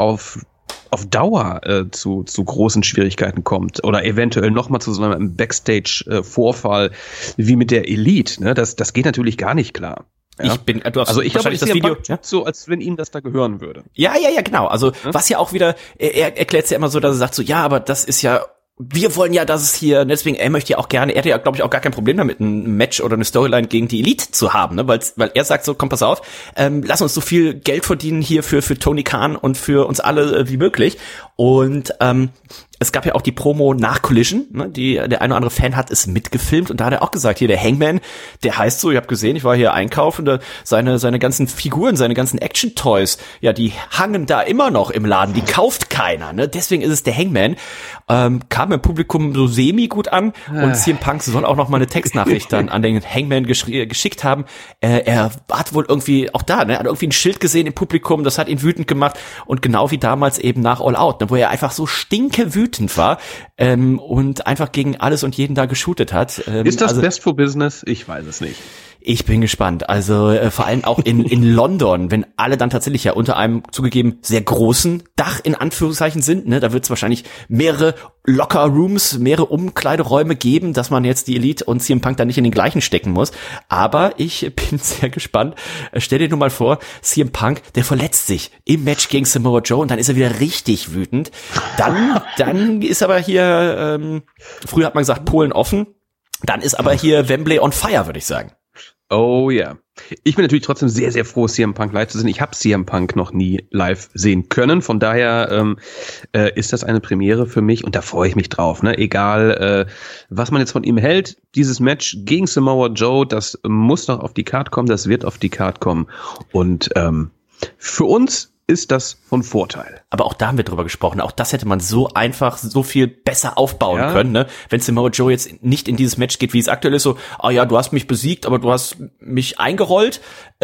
S5: Dauer zu großen Schwierigkeiten kommt oder eventuell nochmal zu so einem Backstage-Vorfall wie mit der Elite. Ne? Das geht natürlich gar nicht klar. Ja?
S4: Ich glaube,
S5: das Video so, als wenn ihm das da gehören würde.
S4: Ja, genau. Also was ja auch wieder, er erklärt es ja immer so, dass er sagt so, ja, aber das ist ja, wir wollen ja, dass es hier, deswegen, er möchte ja auch gerne, er hätte ja, glaube ich, auch gar kein Problem damit, ein Match oder eine Storyline gegen die Elite zu haben, ne, weil er sagt so, komm, pass auf, lass uns so viel Geld verdienen hier für Tony Khan und für uns alle wie möglich. Und es gab ja auch die Promo nach Collision, ne, der eine oder andere Fan hat es mitgefilmt und da hat er auch gesagt, hier der Hangman, der heißt so, ich habe gesehen, ich war hier einkaufen, seine ganzen Figuren, seine ganzen Action-Toys, ja, die hangen da immer noch im Laden, die kauft keiner, ne, deswegen ist es der Hangman. Kam im Publikum so semi gut an und CM Punk soll auch noch mal eine Textnachricht dann an den Hangman geschickt haben. Er hat wohl irgendwie auch da, ne, hat irgendwie ein Schild gesehen im Publikum, das hat ihn wütend gemacht und genau wie damals eben nach All Out, ne, wo er einfach so stinkewütend war und einfach gegen alles und jeden da geshootet hat.
S5: Ist das Best for Business? Ich weiß es nicht.
S4: Ich bin gespannt. Also vor allem auch in London, wenn alle dann tatsächlich ja unter einem zugegeben sehr großen Dach in Anführungszeichen sind, ne, da wird es wahrscheinlich mehrere Locker-Rooms, mehrere Umkleideräume geben, dass man jetzt die Elite und CM Punk da nicht in den gleichen stecken muss. Aber ich bin sehr gespannt. Stell dir nur mal vor, CM Punk, der verletzt sich im Match gegen Samoa Joe und dann ist er wieder richtig wütend. Dann ist aber hier, früher hat man gesagt, Polen offen. Dann ist aber hier Wembley on fire, würde ich sagen.
S5: Oh ja. Ich bin natürlich trotzdem sehr, sehr froh, CM Punk live zu sehen. Ich habe CM Punk noch nie live sehen können. Von daher ist das eine Premiere für mich und da freue ich mich drauf. Ne? Egal, was man jetzt von ihm hält, dieses Match gegen Samoa Joe, das muss noch auf die Card kommen, das wird auf die Card kommen. Und für uns ist das von Vorteil.
S4: Aber auch da haben wir drüber gesprochen. Auch das hätte man so einfach, so viel besser aufbauen können, ne? Wenn Samoa Joe jetzt nicht in dieses Match geht, wie es aktuell ist, so, ja, du hast mich besiegt, aber du hast mich eingerollt.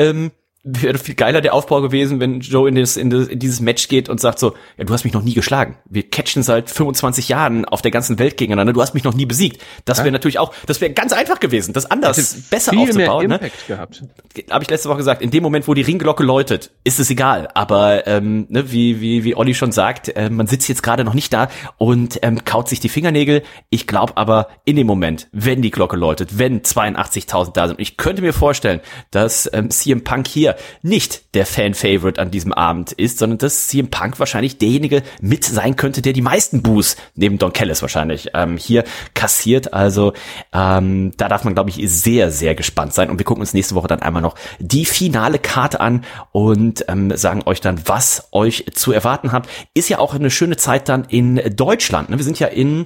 S4: Wäre viel geiler der Aufbau gewesen, wenn Joe in dieses Match geht und sagt so, ja, du hast mich noch nie geschlagen. Wir catchen seit 25 Jahren auf der ganzen Welt gegeneinander. Du hast mich noch nie besiegt. Das wäre natürlich auch, das wäre ganz einfach gewesen, das anders, besser aufzubauen.
S5: Viel mehr Impact gehabt.
S4: Habe ich letzte Woche gesagt, in dem Moment, wo die Ringglocke läutet, ist es egal. Aber ne, wie Olli schon sagt, man sitzt jetzt gerade noch nicht da und kaut sich die Fingernägel. Ich glaube aber in dem Moment, wenn die Glocke läutet, wenn 82.000 da sind, ich könnte mir vorstellen, dass CM Punk hier nicht der Fan-Favorite an diesem Abend ist, sondern dass CM Punk wahrscheinlich derjenige mit sein könnte, der die meisten Boos neben Don Callis wahrscheinlich hier kassiert. Also da darf man, glaube ich, sehr, sehr gespannt sein. Und wir gucken uns nächste Woche dann einmal noch die finale Karte an und sagen euch dann, was euch zu erwarten habt. Ist ja auch eine schöne Zeit dann in Deutschland. Wir sind ja in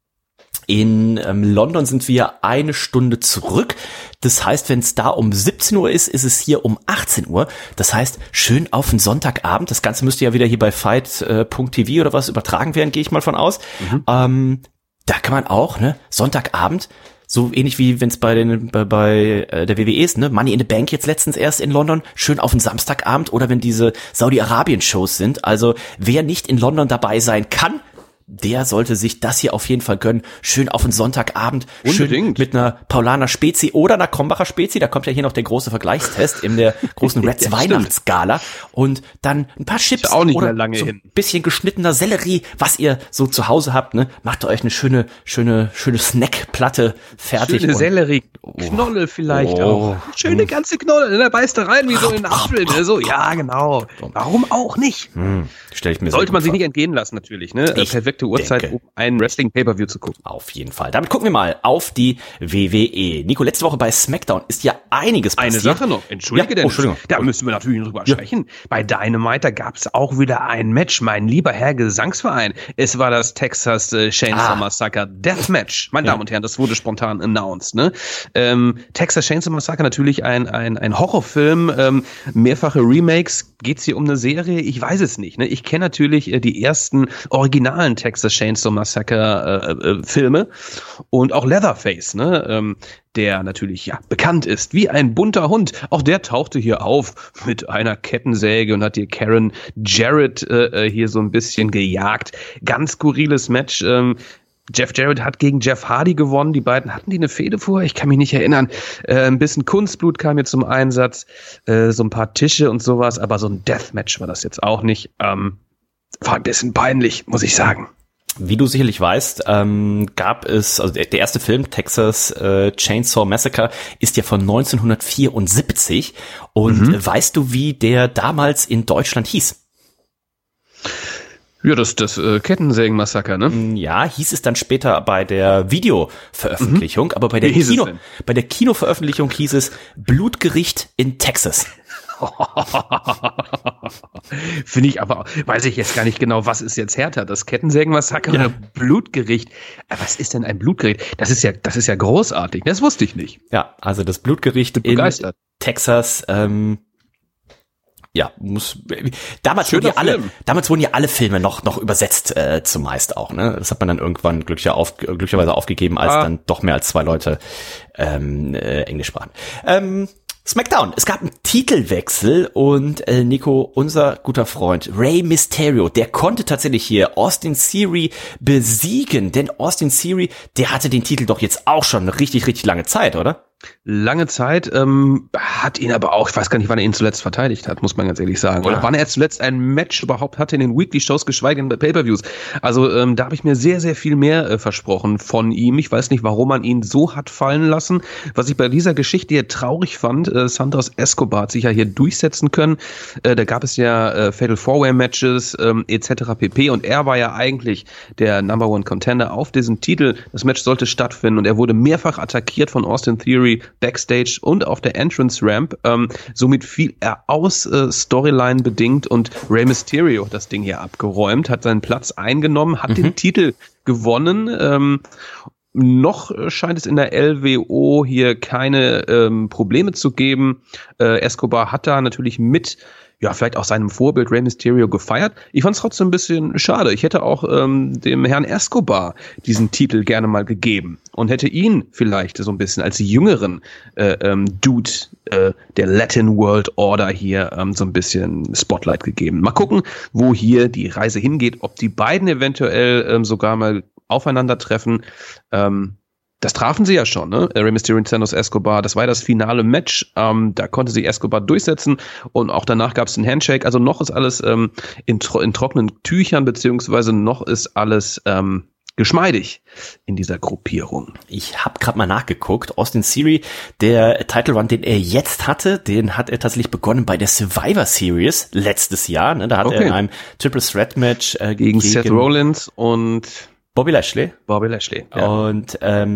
S4: London sind wir eine Stunde zurück. Das heißt, wenn es da um 17 Uhr ist, ist es hier um 18 Uhr. Das heißt, schön auf den Sonntagabend. Das Ganze müsste ja wieder hier bei fight.tv oder was übertragen werden, gehe ich mal von aus. Da kann man auch, ne, Sonntagabend, so ähnlich wie wenn es bei der WWE ist, ne, Money in the Bank jetzt letztens erst in London, schön auf den Samstagabend oder wenn diese Saudi-Arabien-Shows sind. Also wer nicht in London dabei sein kann, der sollte sich das hier auf jeden Fall gönnen. Schön auf den Sonntagabend.
S5: Unbedingt.
S4: Schön mit einer Paulaner Spezi oder einer Krombacher Spezi. Da kommt ja hier noch der große Vergleichstest in der großen Reds Weihnachtsgala. Und dann ein paar Chips
S5: auch nicht
S4: oder
S5: mehr lange
S4: so
S5: hin.
S4: Ein bisschen geschnittener Sellerie, was ihr so zu Hause habt. Ne? Macht euch eine schöne Snackplatte fertig.
S5: Schöne Sellerie. Knolle vielleicht auch. Schöne ganze Knolle. Da beißt er rein wie so in den Apfel. Ne? So, ja, genau. Warum auch nicht?
S4: Stell ich mir
S5: Sollte man sich nicht entgehen lassen, natürlich. Ne? Perfekte Uhrzeit, um ein Wrestling-Pay-Per-View zu gucken.
S4: Auf jeden Fall. Damit gucken wir mal auf die WWE. Nico, letzte Woche bei SmackDown ist ja einiges passiert.
S5: Eine Sache noch. Entschuldige, Entschuldigung. Da müssen wir natürlich drüber sprechen. Bei Dynamite, da gab es auch wieder ein Match. Mein lieber Herr Gesangsverein. Es war das Texas Chainsaw Massacre Deathmatch. Meine Damen und Herren, das wurde spontan announced. Ne? Texas Chainsaw Massacre, natürlich ein Horrorfilm. Mehrfache Remakes. Geht's hier um eine Serie? Ich weiß es nicht. Ne? Ich kenne natürlich die ersten originalen Texas Chainsaw Massacre Filme und auch Leatherface, ne, der natürlich ja bekannt ist wie ein bunter Hund. Auch der tauchte hier auf mit einer Kettensäge und hat hier Karen Jarrett hier so ein bisschen gejagt. Ganz skurriles Match. Jeff Jarrett hat gegen Jeff Hardy gewonnen. Die beiden hatten die eine Fehde vorher? Ich kann mich nicht erinnern. Ein bisschen Kunstblut kam hier zum Einsatz. So ein paar Tische und sowas. Aber so ein Deathmatch war das jetzt auch nicht. War ein bisschen peinlich, muss ich sagen.
S4: Wie du sicherlich weißt, gab es, also der erste Film, Texas Chainsaw Massacre, ist ja von 1974. Und weißt du, wie der damals in Deutschland hieß?
S5: Ja, das Kettensägen-Massaker, ne?
S4: Ja, hieß es dann später bei der Videoveröffentlichung, aber bei der Kinoveröffentlichung hieß es Blutgericht in Texas.
S5: Finde ich aber, weiß ich jetzt gar nicht genau, was ist jetzt härter, das Kettensägen-Massaker oder Blutgericht? Was ist denn ein Blutgericht? Das ist ja großartig, das wusste ich nicht.
S4: Ja, also das Blutgericht in Texas, damals wurden ja alle Filme noch übersetzt, zumeist auch, ne? Das hat man dann irgendwann glücklicherweise aufgegeben, als dann doch mehr als 2 Leute Englisch sprachen. SmackDown, es gab einen Titelwechsel und Nico, unser guter Freund Rey Mysterio, der konnte tatsächlich hier Austin Theory besiegen, denn Austin Theory, der hatte den Titel doch jetzt auch schon eine richtig, richtig lange Zeit, oder?
S5: Lange Zeit, hat ihn aber auch, ich weiß gar nicht, wann er ihn zuletzt verteidigt hat, muss man ganz ehrlich sagen. Oder wann er zuletzt ein Match überhaupt hatte in den Weekly-Shows, geschweige denn bei Pay-Per-Views. Also da habe ich mir sehr, sehr viel mehr versprochen von ihm. Ich weiß nicht, warum man ihn so hat fallen lassen. Was ich bei dieser Geschichte hier traurig fand, Santos Escobar hat sich ja hier durchsetzen können. Da gab es ja Fatal 4-Way-Matches etc. pp. Und er war ja eigentlich der Number One Contender auf diesen Titel. Das Match sollte stattfinden und er wurde mehrfach attackiert von Austin Theory Backstage und auf der Entrance Ramp. Somit fiel er aus, Storyline bedingt, und Rey Mysterio hat das Ding hier abgeräumt, hat seinen Platz eingenommen, hat den Titel gewonnen. Noch scheint es in der LWO hier keine Probleme zu geben. Escobar hat da natürlich mit vielleicht auch seinem Vorbild Rey Mysterio gefeiert. Ich fand es trotzdem ein bisschen schade. Ich hätte auch dem Herrn Escobar diesen Titel gerne mal gegeben und hätte ihn vielleicht so ein bisschen als jüngeren Dude der Latin World Order hier so ein bisschen Spotlight gegeben. Mal gucken, wo hier die Reise hingeht, ob die beiden eventuell sogar mal aufeinandertreffen. Das trafen sie ja schon, ne? Rey Mysterio und Santos Escobar. Das war ja das finale Match. Da konnte sich Escobar durchsetzen und auch danach gab es den Handshake. Also noch ist alles in trockenen Tüchern, beziehungsweise noch ist alles geschmeidig in dieser Gruppierung.
S4: Ich habe gerade mal nachgeguckt. Austin Theory, der Title Run, den er jetzt hatte, den hat er tatsächlich begonnen bei der Survivor Series letztes Jahr. Ne? Da hat er in einem Triple Threat Match
S5: gegen Seth Rollins und
S4: Bobby Lashley.
S5: Ja.
S4: Und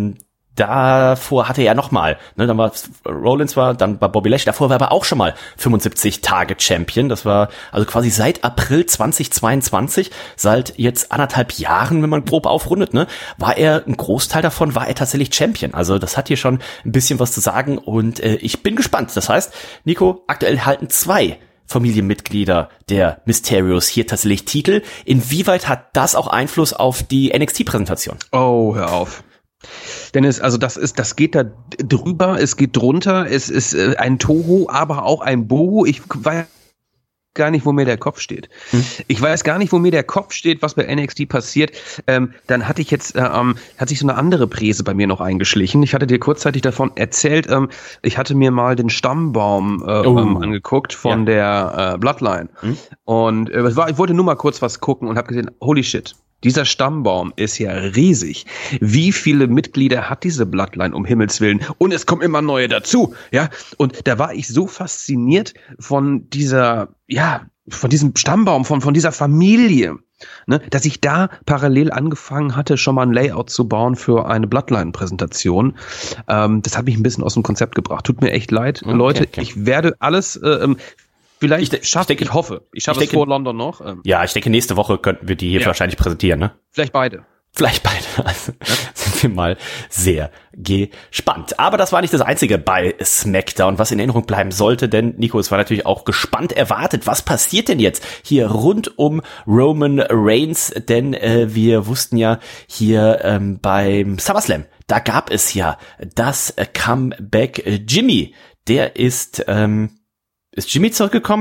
S4: davor hatte er nochmal, ne, dann war Rollins dann bei Bobby Lashley, davor war er aber auch schon mal 75 Tage Champion. Das war also quasi seit April 2022, seit jetzt 1,5 Jahren, wenn man grob aufrundet, ne, war er, ein Großteil davon war er tatsächlich Champion. Also das hat hier schon ein bisschen was zu sagen und ich bin gespannt. Das heißt, Nico, aktuell halten 2 Familienmitglieder der Mysterios hier tatsächlich Titel. Inwieweit hat das auch Einfluss auf die NXT-Präsentation?
S5: Oh, hör auf. Dennis, also das geht da drüber, es geht drunter, es ist ein Toho, aber auch ein Boho. Ich weiß gar nicht, wo mir der Kopf steht. Ich weiß gar nicht, wo mir der Kopf steht, was bei NXT passiert. Dann hatte ich jetzt, hat sich so eine andere Präse bei mir noch eingeschlichen. Ich hatte dir kurzzeitig davon erzählt, ich hatte mir mal den Stammbaum angeguckt von der Bloodline. Und ich wollte nur mal kurz was gucken und habe gesehen, holy shit. Dieser Stammbaum ist ja riesig. Wie viele Mitglieder hat diese Bloodline, um Himmels Willen? Und es kommen immer neue dazu, ja. Und da war ich so fasziniert von dieser, von diesem Stammbaum, von dieser Familie, ne, dass ich da parallel angefangen hatte, schon mal ein Layout zu bauen für eine Bloodline-Präsentation. Das hat mich ein bisschen aus dem Konzept gebracht. Tut mir echt leid, Leute. Okay. Ich werde alles vielleicht ich hoffe. Ich schaffe es vor London noch.
S4: Ja, ich denke, nächste Woche könnten wir die hier wahrscheinlich präsentieren, ne?
S5: Vielleicht beide.
S4: Also, sind sind wir mal sehr gespannt. Aber das war nicht das Einzige bei SmackDown, was in Erinnerung bleiben sollte, denn Nico, es war natürlich auch gespannt erwartet, was passiert denn jetzt hier rund um Roman Reigns, denn wir wussten ja hier beim SummerSlam, da gab es ja das Comeback Jimmy, der ist Jimmy zurückgekommen?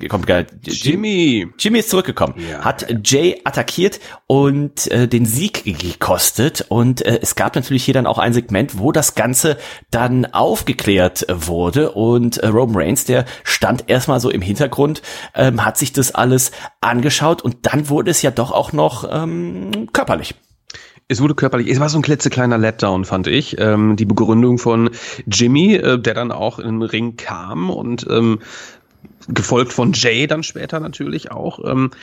S4: Jimmy ist zurückgekommen, ja, hat Jay attackiert und den Sieg gekostet und es gab natürlich hier dann auch ein Segment, wo das Ganze dann aufgeklärt wurde und Roman Reigns, der stand erstmal so im Hintergrund, hat sich das alles angeschaut und dann wurde es ja doch auch noch körperlich.
S5: Es wurde körperlich, es war so ein klitzekleiner Letdown, fand ich. Die Begründung von Jimmy, der dann auch in den Ring kam und gefolgt von Jay dann später natürlich auch.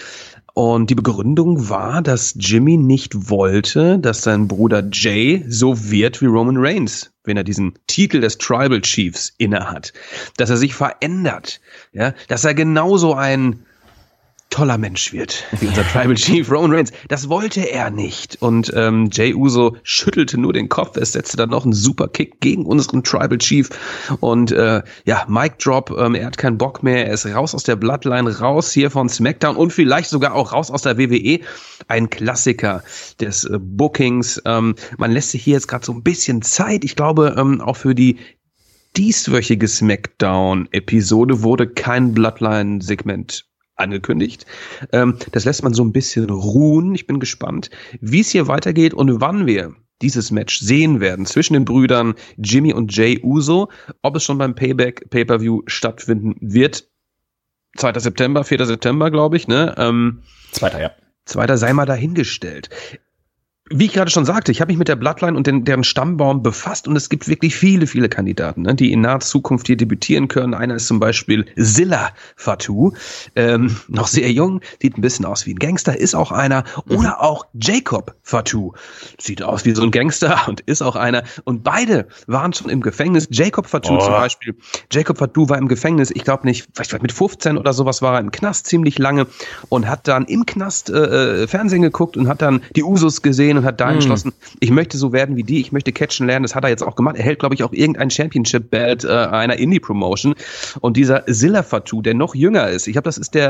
S5: Und die Begründung war, dass Jimmy nicht wollte, dass sein Bruder Jay so wird wie Roman Reigns, wenn er diesen Titel des Tribal Chiefs innehat. Dass er sich verändert, ja, dass er genauso ein toller Mensch wird, wie unser Tribal Chief Roman Reigns. Das wollte er nicht. Und Jey Uso schüttelte nur den Kopf. Es setzte dann noch einen super Kick gegen unseren Tribal Chief. Und Mic Drop, er hat keinen Bock mehr. Er ist raus aus der Bloodline, raus hier von SmackDown und vielleicht sogar auch raus aus der WWE. Ein Klassiker des Bookings. Man lässt sich hier jetzt gerade so ein bisschen Zeit. Ich glaube, auch für die dieswöchige SmackDown-Episode wurde kein Bloodline-Segment angekündigt. Das lässt man so ein bisschen ruhen. Ich bin gespannt, wie es hier weitergeht und wann wir dieses Match sehen werden zwischen den Brüdern Jimmy und Jey Uso. Ob es schon beim Pay-Per-View stattfinden wird. 2. September, 4. September, glaube ich, ne?
S4: 2. ja.
S5: 2. sei mal dahingestellt. Wie ich gerade schon sagte, ich habe mich mit der Bloodline und deren Stammbaum befasst und es gibt wirklich viele, viele Kandidaten, ne, die in naher Zukunft hier debütieren können. Einer ist zum Beispiel Zilla Fatu, noch sehr jung, sieht ein bisschen aus wie ein Gangster, ist auch einer. Oder auch Jacob Fatu, sieht aus wie so ein Gangster und ist auch einer. Und beide waren schon im Gefängnis. Jacob Fatu zum Beispiel, Jacob Fatu war im Gefängnis, ich glaube nicht, vielleicht mit 15 oder sowas war er im Knast ziemlich lange und hat dann im Knast Fernsehen geguckt und hat dann die Usos gesehen und hat da entschlossen, ich möchte so werden wie die, ich möchte catchen lernen, das hat er jetzt auch gemacht. Er hält, glaube ich, auch irgendein Championship-Belt einer Indie-Promotion und dieser Zilla Fatu, der noch jünger ist, ich glaube, das ist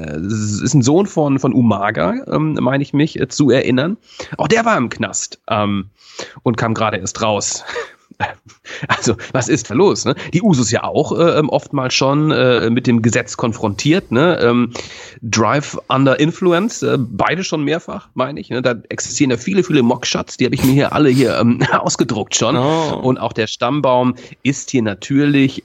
S5: ein Sohn von Umaga, meine ich mich zu erinnern. Auch der war im Knast und kam gerade erst raus. Also, was ist da los? Ne? Die Usos ja auch oftmals schon mit dem Gesetz konfrontiert. Ne? Drive Under Influence, beide schon mehrfach, meine ich. Ne? Da existieren ja viele, viele Mockshots, die habe ich mir hier alle hier ausgedruckt schon. Oh. Und auch der Stammbaum ist hier natürlich,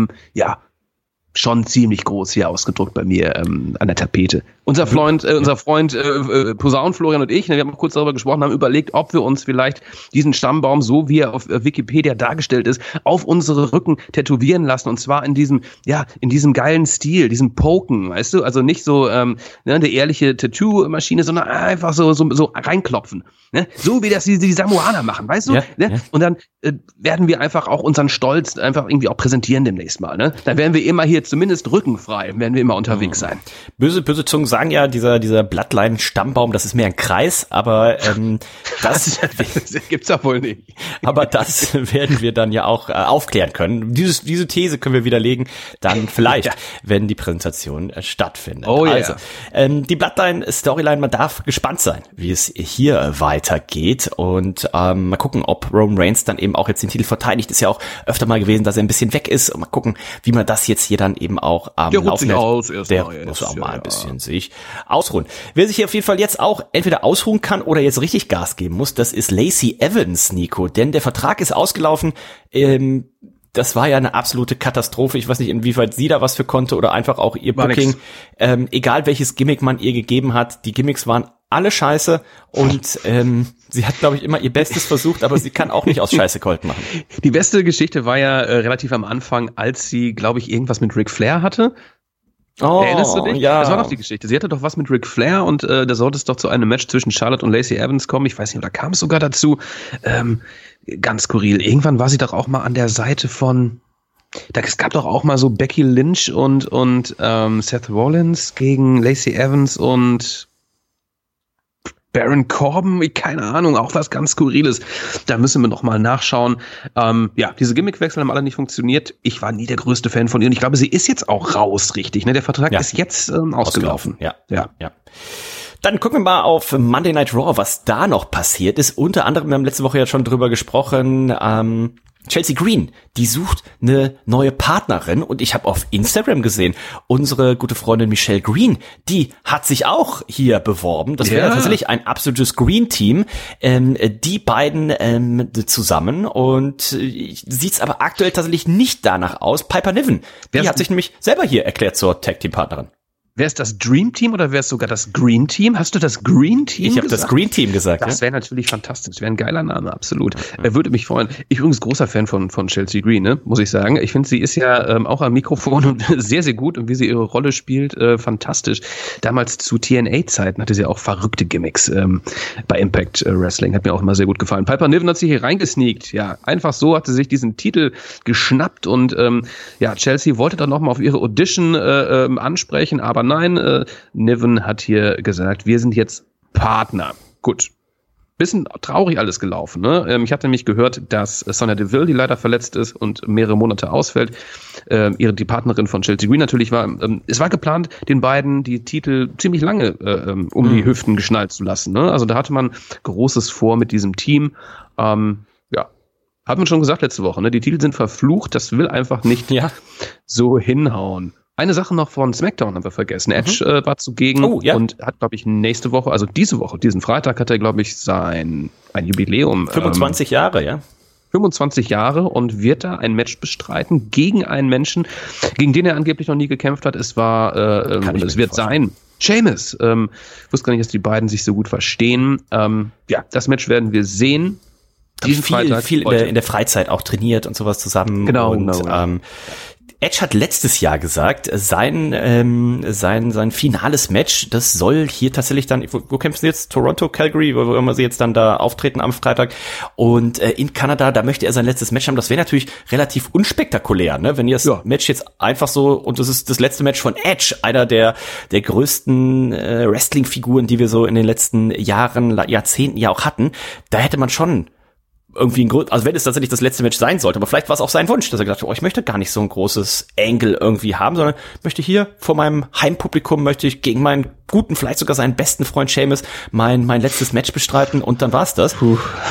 S5: schon ziemlich groß hier ausgedruckt bei mir an der Tapete. Unser Freund Posaun Florian und ich, wir haben kurz darüber gesprochen, haben überlegt, ob wir uns vielleicht diesen Stammbaum, so wie er auf Wikipedia dargestellt ist, auf unsere Rücken tätowieren lassen und zwar in diesem geilen Stil, diesem Poken, weißt du, also nicht so eine ehrliche Tattoo-Maschine, sondern einfach so reinklopfen, ne? So wie das die Samoaner machen, weißt du? Ja, ne? Ja. Und dann werden wir einfach auch unseren Stolz einfach irgendwie auch präsentieren demnächst mal, ne? Dann werden wir immer hier zumindest rückenfrei, werden wir immer unterwegs sein.
S4: Böse Zungen sagen ja, dieser Bloodline-Stammbaum, das ist mehr ein Kreis, aber das
S5: gibt's doch wohl nicht.
S4: Aber das werden wir dann ja auch aufklären können. Diese These können wir widerlegen, dann vielleicht, wenn die Präsentation stattfindet.
S5: Oh ja.
S4: Also, die Bloodline-Storyline, man darf gespannt sein, wie es hier weitergeht und mal gucken, ob Roman Reigns dann eben auch jetzt den Titel verteidigt. Ist ja auch öfter mal gewesen, dass er ein bisschen weg ist und mal gucken, wie man das jetzt hier dann eben auch
S5: laufen lässt.
S4: Der muss auch mal ein bisschen sich ausruhen. Wer sich hier auf jeden Fall jetzt auch entweder ausruhen kann oder jetzt richtig Gas geben muss, das ist Lacey Evans, Nico, denn der Vertrag ist ausgelaufen. Das war ja eine absolute Katastrophe. Ich weiß nicht, inwieweit sie da was für konnte oder einfach auch ihr Booking. Egal welches Gimmick man ihr gegeben hat, die Gimmicks waren alle scheiße und sie hat, glaube ich, immer ihr Bestes versucht, aber sie kann auch nicht aus Scheiße Gold machen.
S5: Die beste Geschichte war ja relativ am Anfang, als sie, glaube ich, irgendwas mit Ric Flair hatte.
S4: Oh,
S5: erinnerst du dich?
S4: Ja.
S5: Das war doch die Geschichte. Sie hatte doch was mit Ric Flair und da sollte es doch zu einem Match zwischen Charlotte und Lacey Evans kommen. Ich weiß nicht, oder kam es sogar dazu? Ganz skurril. Irgendwann war sie doch auch mal an der Seite von... Es gab doch auch mal so Becky Lynch und Seth Rollins gegen Lacey Evans und Baron Corbin, keine Ahnung, auch was ganz Skurriles. Da müssen wir noch mal nachschauen. Diese Gimmickwechsel haben alle nicht funktioniert. Ich war nie der größte Fan von ihr und ich glaube, sie ist jetzt auch raus, richtig. Ne? Der Vertrag ist jetzt ausgelaufen.
S4: Ja. Dann gucken wir mal auf Monday Night Raw, was da noch passiert ist. Unter anderem, wir haben letzte Woche ja schon drüber gesprochen, Chelsea Green, die sucht eine neue Partnerin und ich habe auf Instagram gesehen, unsere gute Freundin Michelle Green, die hat sich auch hier beworben. Das wäre tatsächlich ein absolutes Green-Team, die beiden zusammen und sieht's aber aktuell tatsächlich nicht danach aus. Piper Niven, die hat sich nämlich selber hier erklärt zur Tag-Team-Partnerin.
S5: Wäre es das Dream Team oder wäre es sogar das Green Team? Hast du das Green Team
S4: gesagt? Ich habe das Green Team gesagt.
S5: Das wäre natürlich fantastisch. Wäre ein geiler Name, absolut. Würde mich freuen. Ich übrigens großer Fan von Chelsea Green, ne? Muss ich sagen. Ich finde, sie ist ja auch am Mikrofon und sehr, sehr gut und wie sie ihre Rolle spielt, fantastisch. Damals zu TNA-Zeiten hatte sie auch verrückte Gimmicks bei Impact Wrestling. Hat mir auch immer sehr gut gefallen. Piper Niven hat sich hier reingesneakt. Ja, einfach so hat sie sich diesen Titel geschnappt und Chelsea wollte dann nochmal auf ihre Audition ansprechen, aber nein, Niven hat hier gesagt, wir sind jetzt Partner. Gut. Bisschen traurig alles gelaufen, ne? Ich hatte nämlich gehört, dass Sonya Deville, die leider verletzt ist und mehrere Monate ausfällt, die Partnerin von Chelsea Green natürlich war. Es war geplant, den beiden die Titel ziemlich lange um die Hüften geschnallt zu lassen, ne? Also da hatte man Großes vor mit diesem Team. Haben wir schon gesagt letzte Woche, ne? Die Titel sind verflucht, das will einfach nicht so hinhauen. Eine Sache noch von SmackDown haben wir vergessen. Edge war zugegen und hat, glaube ich, nächste Woche, also diesen Freitag hat er, glaube ich, ein Jubiläum.
S4: 25 Jahre, ja.
S5: 25 Jahre und wird da ein Match bestreiten gegen einen Menschen, gegen den er angeblich noch nie gekämpft hat. Es wird sein Sheamus. Ich wusste gar nicht, dass die beiden sich so gut verstehen. Das Match werden wir sehen.
S4: Diesen Freitag. Viel in der Freizeit auch trainiert und sowas zusammen.
S5: Genau.
S4: Edge hat letztes Jahr gesagt, sein finales Match, das soll hier tatsächlich dann, wo kämpfen sie jetzt? Toronto, Calgary, wo immer sie jetzt dann da auftreten am Freitag. Und in Kanada, da möchte er sein letztes Match haben. Das wäre natürlich relativ unspektakulär, ne? Wenn ihr das Match jetzt einfach so, und das ist das letzte Match von Edge, einer der größten Wrestling-Figuren, die wir so in den letzten Jahrzehnten ja auch hatten, da hätte man schon irgendwie also wenn es tatsächlich das letzte Match sein sollte, aber vielleicht war es auch sein Wunsch, dass er gesagt hat, ich möchte gar nicht so ein großes Angle irgendwie haben, sondern möchte hier vor meinem Heimpublikum, möchte ich gegen meinen guten, vielleicht sogar seinen besten Freund Sheamus mein letztes Match bestreiten und dann war's das.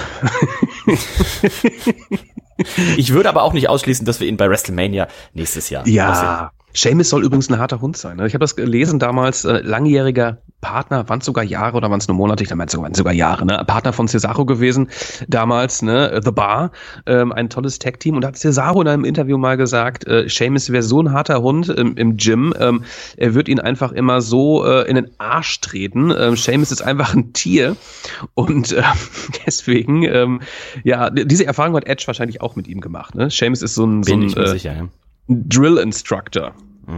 S4: Ich würde aber auch nicht ausschließen, dass wir ihn bei WrestleMania nächstes Jahr
S5: sehen. Sheamus soll übrigens ein harter Hund sein. Ich habe das gelesen damals, langjähriger Partner, waren es sogar Jahre oder waren es nur Monate? Ich meine sogar Jahre, ne? Partner von Cesaro gewesen damals, ne? The Bar, ein tolles Tag-Team. Und da hat Cesaro in einem Interview mal gesagt, Sheamus wäre so ein harter Hund im Gym, er wird ihn einfach immer so in den Arsch treten. Sheamus ist einfach ein Tier und deswegen, diese Erfahrung hat Edge wahrscheinlich auch mit ihm gemacht. Ne? Sheamus ist so ein
S4: sicher, ja.
S5: Drill-Instructor.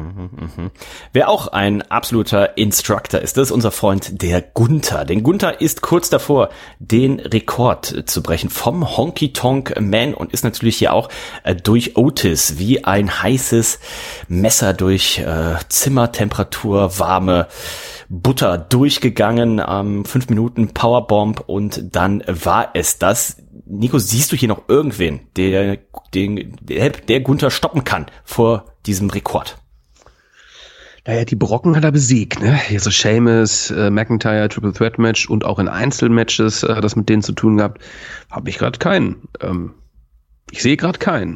S4: Wer auch ein absoluter Instructor ist, das ist unser Freund der Gunther. Denn Gunther ist kurz davor, den Rekord zu brechen vom Honky Tonk Man und ist natürlich hier auch durch Otis wie ein heißes Messer durch Zimmertemperatur, warme Butter durchgegangen. 5 Minuten Powerbomb und dann war es das. Nico, siehst du hier noch irgendwen, der Gunther stoppen kann vor diesem Rekord?
S5: Naja, die Brocken hat er besiegt, ne? Hier so Sheamus, McIntyre, Triple Threat Match und auch in Einzelmatches das mit denen zu tun gehabt. Habe ich gerade keinen. Ich sehe gerade keinen.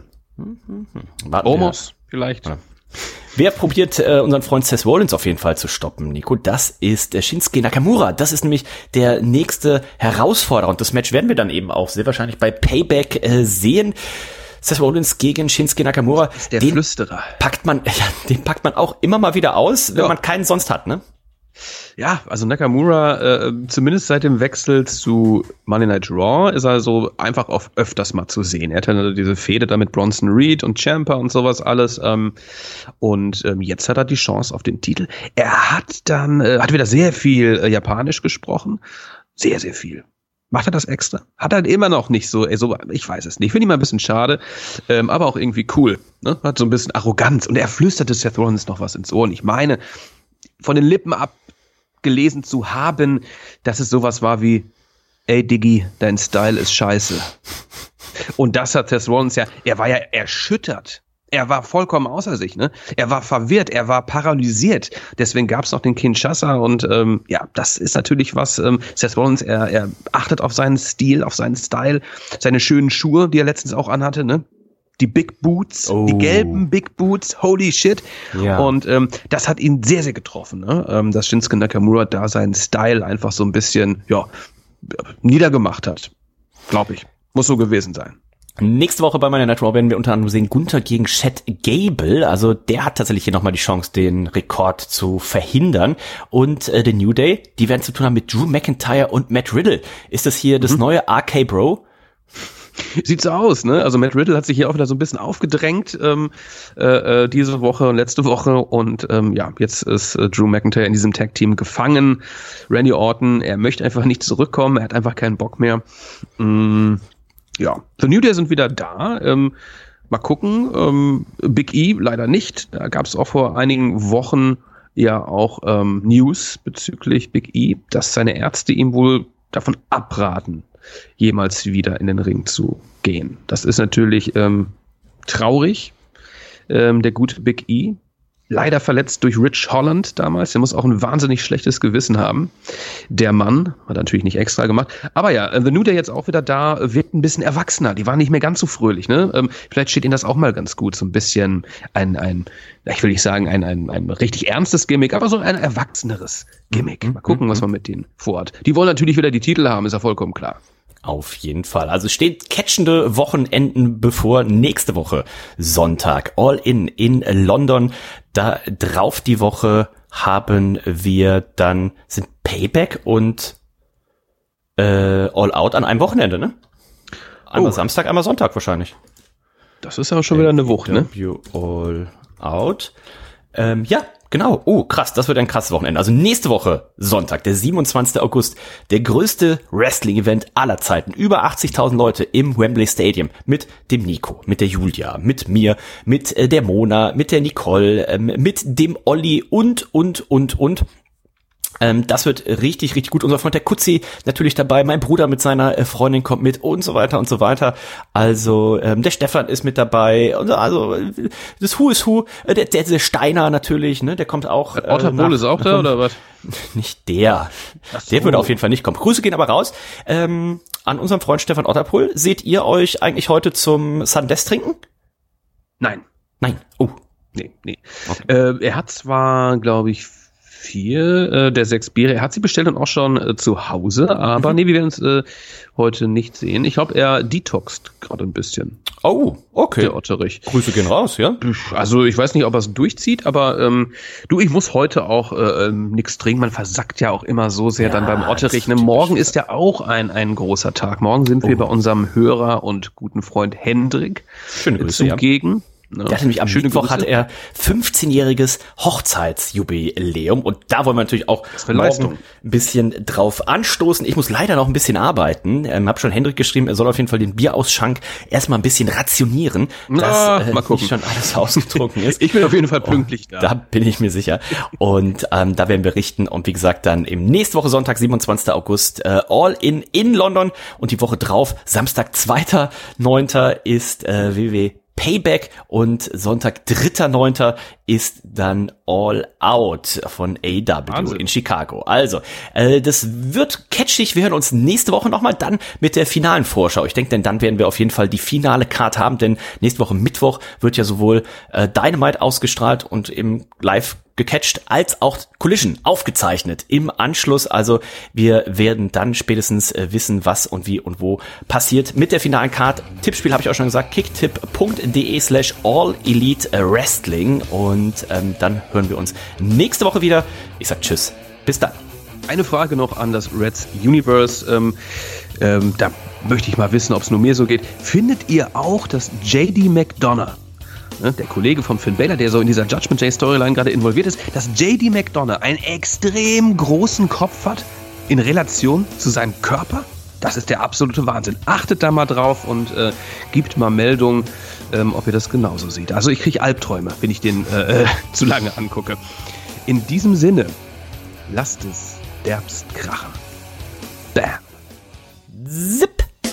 S5: Omos vielleicht. Ja.
S4: Wer probiert unseren Freund Seth Rollins auf jeden Fall zu stoppen, Nico? Das ist Shinsuke Nakamura. Das ist nämlich der nächste Herausforderer. Und das Match werden wir dann eben auch sehr wahrscheinlich bei Payback sehen. Seth Rollins gegen Shinsuke Nakamura.
S5: Das ist der Flüsterer.
S4: Den packt man auch immer mal wieder aus, wenn man keinen sonst hat, ne?
S5: Ja, also Nakamura, zumindest seit dem Wechsel zu Monday Night Raw ist er so einfach auf öfters mal zu sehen. Er hat dann diese Fehde da mit Bronson Reed und Ciampa und sowas alles. Und jetzt hat er die Chance auf den Titel. Er hat wieder sehr viel Japanisch gesprochen. Sehr, sehr viel. Macht er das extra? Hat er immer noch nicht so, ich weiß es nicht. Finde ich mal ein bisschen schade, aber auch irgendwie cool. Ne? Hat so ein bisschen Arroganz. Und er flüsterte Seth Rollins noch was ins Ohr. Und ich meine, von den Lippen ab gelesen zu haben, dass es sowas war wie, ey Diggi, dein Style ist scheiße. Und das hat Seth Rollins er war ja erschüttert. Er war vollkommen außer sich, ne? Er war verwirrt, er war paralysiert. Deswegen gab es noch den Kinshasa und das ist natürlich was. Seth Rollins, er achtet auf seinen Stil, auf seinen Style, seine schönen Schuhe, die er letztens auch anhatte, ne? Die Big Boots, die gelben Big Boots, holy shit. Ja. Und das hat ihn sehr, sehr getroffen, ne? Dass Shinsuke Nakamura da seinen Style einfach so ein bisschen, niedergemacht hat. Glaube ich. Muss so gewesen sein.
S4: Nächste Woche bei meiner Night Raw werden wir unter anderem sehen Gunther gegen Chad Gable. Also der hat tatsächlich hier nochmal die Chance, den Rekord zu verhindern. Und der New Day, die werden zu tun haben mit Drew McIntyre und Matt Riddle. Ist das hier das neue RK Bro?
S5: Sieht so aus, ne? Also Matt Riddle hat sich hier auch wieder so ein bisschen aufgedrängt diese Woche und letzte Woche und jetzt ist Drew McIntyre in diesem Tag-Team gefangen. Randy Orton, er möchte einfach nicht zurückkommen, er hat einfach keinen Bock mehr. The New Day sind wieder da. Mal gucken. Big E leider nicht. Da gab es auch vor einigen Wochen ja auch News bezüglich Big E, dass seine Ärzte ihm wohl davon abraten, jemals wieder in den Ring zu gehen. Das ist natürlich traurig. Der gute Big E, leider verletzt durch Rich Holland damals. Der muss auch ein wahnsinnig schlechtes Gewissen haben. Der Mann hat natürlich nicht extra gemacht. Aber The New Day jetzt auch wieder da, wirkt ein bisschen erwachsener. Die waren nicht mehr ganz so fröhlich, ne? Vielleicht steht ihnen das auch mal ganz gut. So ein bisschen ich will nicht sagen ein richtig ernstes Gimmick, aber so ein erwachseneres Gimmick. Mal gucken, was man mit denen vorhat. Die wollen natürlich wieder die Titel haben, ist ja vollkommen klar.
S4: Auf jeden Fall. Also steht catchende Wochenenden bevor. Nächste Woche Sonntag All in London. Da drauf die Woche haben wir dann sind Payback und All Out an einem Wochenende, ne? Einmal Samstag, einmal Sonntag wahrscheinlich.
S5: Das ist aber schon wieder eine Wucht, ne?
S4: All Out. Genau. Oh, krass, das wird ein krasses Wochenende. Also nächste Woche, Sonntag, der 27. August, der größte Wrestling-Event aller Zeiten. Über 80.000 Leute im Wembley Stadium mit dem Nico, mit der Julia, mit mir, mit der Mona, mit der Nicole, mit dem Olli und. Das wird richtig, richtig gut. Unser Freund der Kutzi natürlich dabei. Mein Bruder mit seiner Freundin kommt mit und so weiter und so weiter. Also der Stefan ist mit dabei. Also das Who is Who. Der Steiner natürlich, ne? Der kommt auch.
S5: Otterpohl ist auch da oder was?
S4: Nicht der. So. Der würde auf jeden Fall nicht kommen. Grüße gehen aber raus. An unseren Freund Stefan Otterpohl. Seht ihr euch eigentlich heute zum Sundays trinken?
S5: Nein.
S4: Oh.
S5: Nee. Okay. Er hat zwar, glaube ich, 4 der 6 Biere. Er hat sie bestellt und auch schon zu Hause, aber nee, wir werden uns heute nicht sehen. Ich glaube, er detoxt gerade ein bisschen.
S4: Oh, okay.
S5: Der Otterich.
S4: Grüße gehen raus, ja?
S5: Also ich weiß nicht, ob er es durchzieht, aber ich muss heute auch nichts trinken. Man versackt ja auch immer so sehr dann beim Otterich. Ne? Morgen ist ja auch ein großer Tag. Morgen sind wir bei unserem Hörer und guten FreundHendrik
S4: Schöne Grüße,
S5: zugegen.
S4: Ja. Der hat nämlich am Mittwoch hat er 15-jähriges Hochzeitsjubiläum und da wollen wir natürlich auch morgen ein bisschen drauf anstoßen. Ich muss leider noch ein bisschen arbeiten. Hab schon Hendrik geschrieben, er soll auf jeden Fall den Bierausschank erstmal ein bisschen rationieren, dass nicht schon alles ausgetrunken ist.
S5: Ich bin auf jeden Fall pünktlich da.
S4: Da bin ich mir sicher. Und da werden wir berichten und wie gesagt dann im nächste Woche Sonntag, 27. August, All in London und die Woche drauf, Samstag, 2.9. ist WWE Payback und Sonntag, 3.9. ist dann All Out von AEW Wahnsinn. In Chicago. Also, das wird catchig. Wir hören uns nächste Woche nochmal dann mit der finalen Vorschau. Ich denke, denn dann werden wir auf jeden Fall die finale Card haben, denn nächste Woche Mittwoch wird ja sowohl Dynamite ausgestrahlt und im Live gecatcht, als auch Collision aufgezeichnet im Anschluss. Also wir werden dann spätestens wissen, was und wie und wo passiert mit der finalen Card. Tippspiel habe ich auch schon gesagt, kicktipp.de/All-Elite-Wrestling und dann hören wir uns nächste Woche wieder. Ich sag tschüss, bis dann.
S5: Eine Frage noch an das Reds Universe. Da möchte ich mal wissen, ob es nur mir so geht. Findet ihr auch, dass JD McDonough, der Kollege von Finn Balor, der so in dieser Judgment Day Storyline gerade involviert ist, dass JD McDonough einen extrem großen Kopf hat in Relation zu seinem Körper? Das ist der absolute Wahnsinn. Achtet da mal drauf und gibt mal Meldung, ob ihr das genauso seht. Also ich kriege Albträume, wenn ich den zu lange angucke. In diesem Sinne, lasst es derbst krachen. Bam.
S4: Zip.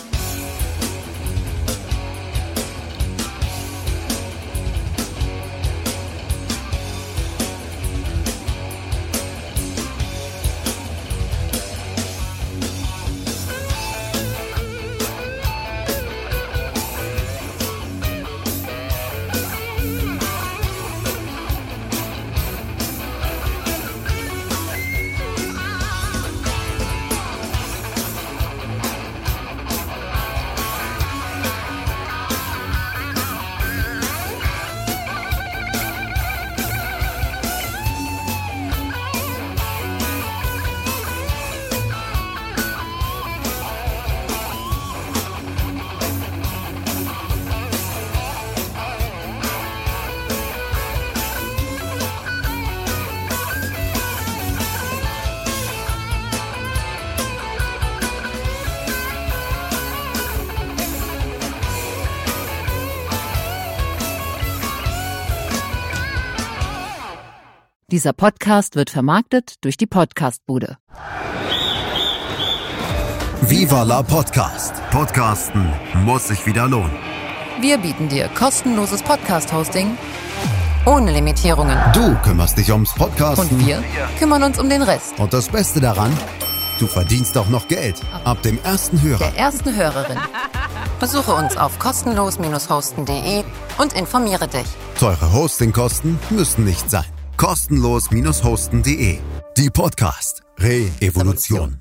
S6: Dieser Podcast wird vermarktet durch die Podcast-Bude.
S7: Viva la Podcast. Podcasten muss sich wieder lohnen.
S6: Wir bieten dir kostenloses Podcast-Hosting ohne Limitierungen.
S7: Du kümmerst dich ums Podcasten.
S6: Und wir kümmern uns um den Rest.
S7: Und das Beste daran, du verdienst auch noch Geld. Ab dem ersten Hörer.
S6: Der ersten Hörerin. Besuche uns auf kostenlos-hosten.de und informiere dich.
S7: Teure Hostingkosten müssen nicht sein. Kostenlos-hosten.de. Die Podcast Re-Evolution.